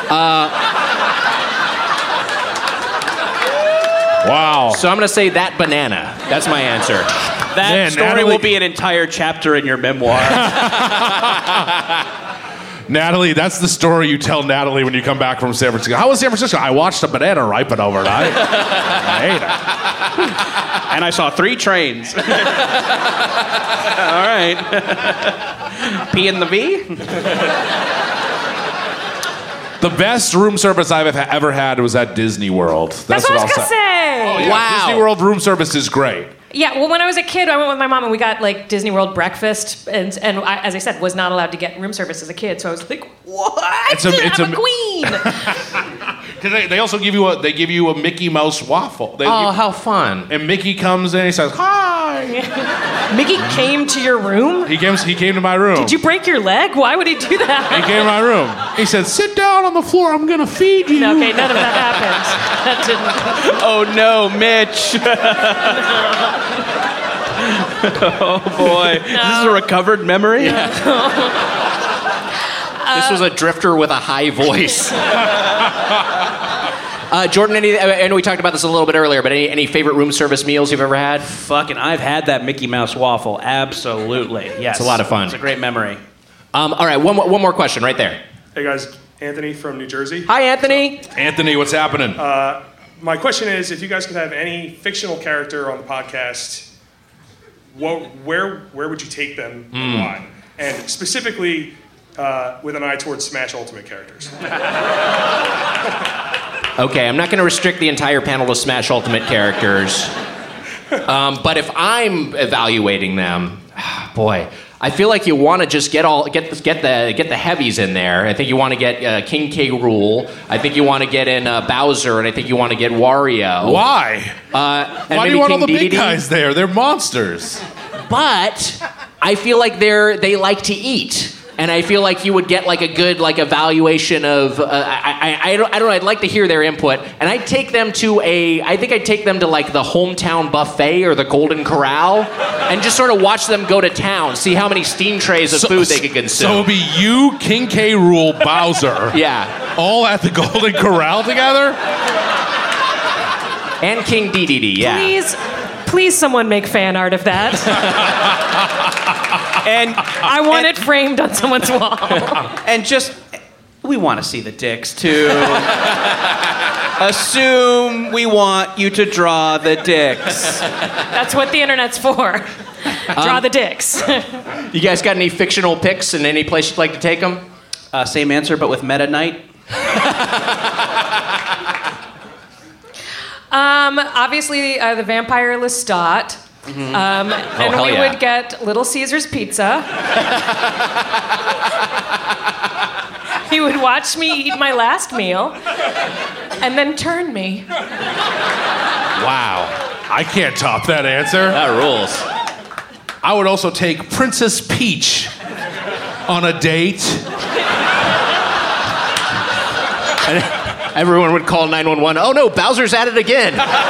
Speaker 1: Wow.
Speaker 3: So I'm going to say that banana. That's my answer.
Speaker 10: That story will be an entire chapter in your memoir.
Speaker 1: Natalie, that's the story you tell Natalie when you come back from San Francisco. How was San Francisco? I watched a banana ripen overnight. I ate it.
Speaker 10: And I saw 3 trains. All right. P and the V?
Speaker 1: The best room service I've ever had was at Disney World.
Speaker 9: That's what I was going to say.
Speaker 1: Oh, yeah.
Speaker 3: Wow.
Speaker 1: Disney World room service is great.
Speaker 9: Yeah, well, when I was a kid, I went with my mom and we got like Disney World breakfast, and I, as I said, was not allowed to get room service as a kid. So I was like, "What? I'm a queen."
Speaker 1: Because they also give you a Mickey Mouse waffle.
Speaker 3: How fun!
Speaker 1: And Mickey comes in, and he says, "Hi."
Speaker 9: Mickey came to your room?
Speaker 1: He came to my room.
Speaker 9: Did you break your leg? Why would he do that?
Speaker 1: He came to my room. He said, "Sit down on the floor. I'm gonna feed you."
Speaker 9: No, okay, none of that happened. That didn't.
Speaker 10: Oh no, Mitch. Oh boy. No. Is this a recovered memory?
Speaker 3: Yeah. This was a drifter with a high voice. Jordan, I know we talked about this a little bit earlier, but any favorite room service meals you've ever had?
Speaker 10: Fucking, I've had that Mickey Mouse waffle. Absolutely. Yes.
Speaker 3: It's a lot of fun.
Speaker 10: It's a great memory.
Speaker 3: All right, one more question right there.
Speaker 16: Hey guys, Anthony from New Jersey.
Speaker 3: Hi, Anthony.
Speaker 1: Anthony, what's happening?
Speaker 16: My question is, if you guys could have any fictional character on the podcast, where would you take them and why? And specifically, with an eye towards Smash Ultimate characters.
Speaker 3: Okay, I'm not going to restrict the entire panel to Smash Ultimate characters. But if I'm evaluating them, boy, I feel like you want to just get the heavies in there. I think you want to get King K. Rool. I think you want to get in Bowser, and I think you want to get Wario.
Speaker 1: Why? Why do you want all the big guys there? They're monsters.
Speaker 3: But I feel like they like to eat. And I feel like you would get like a good evaluation of I don't know, I'd like to hear their input, and I'd take them to like the hometown buffet or the Golden Corral and just sort of watch them go to town, see how many steam trays of food they could consume.
Speaker 1: So it'd be you, King K. Rool, Bowser,
Speaker 3: yeah,
Speaker 1: all at the Golden Corral together,
Speaker 3: and King DDD, yeah.
Speaker 9: Please, someone make fan art of that.
Speaker 10: And
Speaker 9: I want it framed on someone's wall.
Speaker 10: And we want to see the dicks too. Assume we want you to draw the dicks.
Speaker 9: That's what the internet's for. Draw the dicks.
Speaker 3: You guys got any fictional pics in any place you'd like to take them?
Speaker 10: Same answer, but with Meta Knight.
Speaker 9: Obviously, the vampire Lestat.
Speaker 3: Mm-hmm.
Speaker 9: And we would get Little Caesar's Pizza. He would watch me eat my last meal and then turn me.
Speaker 1: Wow. I can't top that answer.
Speaker 3: That rules.
Speaker 1: I would also take Princess Peach on a date.
Speaker 3: And everyone would call 911. Oh no, Bowser's at it again.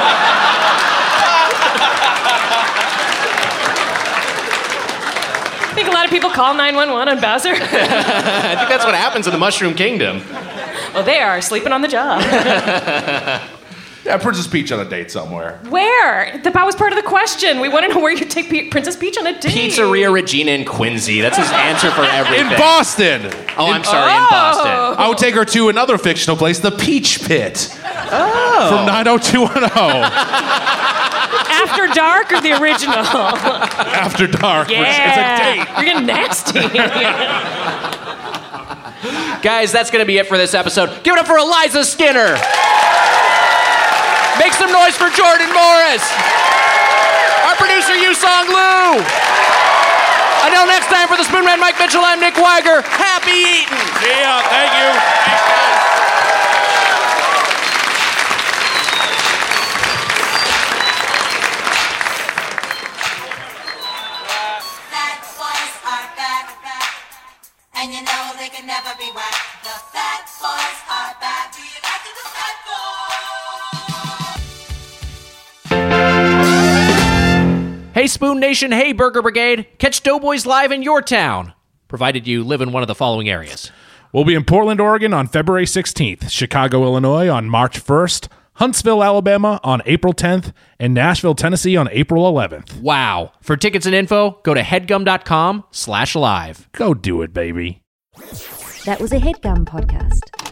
Speaker 9: I think a lot of people call 911 on Bowser.
Speaker 3: I think that's what happens in the Mushroom Kingdom.
Speaker 9: Well, they are sleeping on the job.
Speaker 1: Yeah, Princess Peach on a date somewhere.
Speaker 9: Where? That was part of the question. We want to know where you take Princess Peach on a date.
Speaker 3: Pizzeria Regina in Quincy. That's his answer for everything.
Speaker 1: In Boston.
Speaker 3: Oh, I'm sorry, in Boston.
Speaker 1: I would take her to another fictional place, the Peach Pit.
Speaker 3: Oh.
Speaker 1: From 90210.
Speaker 9: After Dark or the original?
Speaker 1: After Dark.
Speaker 9: Yeah.
Speaker 1: It's a date.
Speaker 9: You're getting nasty.
Speaker 3: Guys, that's going to be it for this episode. Give it up for Eliza Skinner. Make some noise for Jordan Morris. Our producer, Yusong Lu. Until next time, for the Spoon Man, Mike Mitchell, I'm Nick Weiger. Happy eating.
Speaker 1: See ya. Thank you. Thanks, guys.
Speaker 17: And you know they can never be whacked. The Fat Boys are back. Do you like the Fat Boys?
Speaker 11: Hey, Spoon Nation. Hey, Burger Brigade. Catch Doughboys live in your town, provided you live in one of the following areas.
Speaker 12: We'll be in Portland, Oregon on February 16th, Chicago, Illinois on March 1st, Huntsville, Alabama on April 10th, and Nashville, Tennessee on April 11th.
Speaker 11: Wow. For tickets and info, go to headgum.com/live.
Speaker 12: Go do it, baby.
Speaker 18: That was a HeadGum podcast.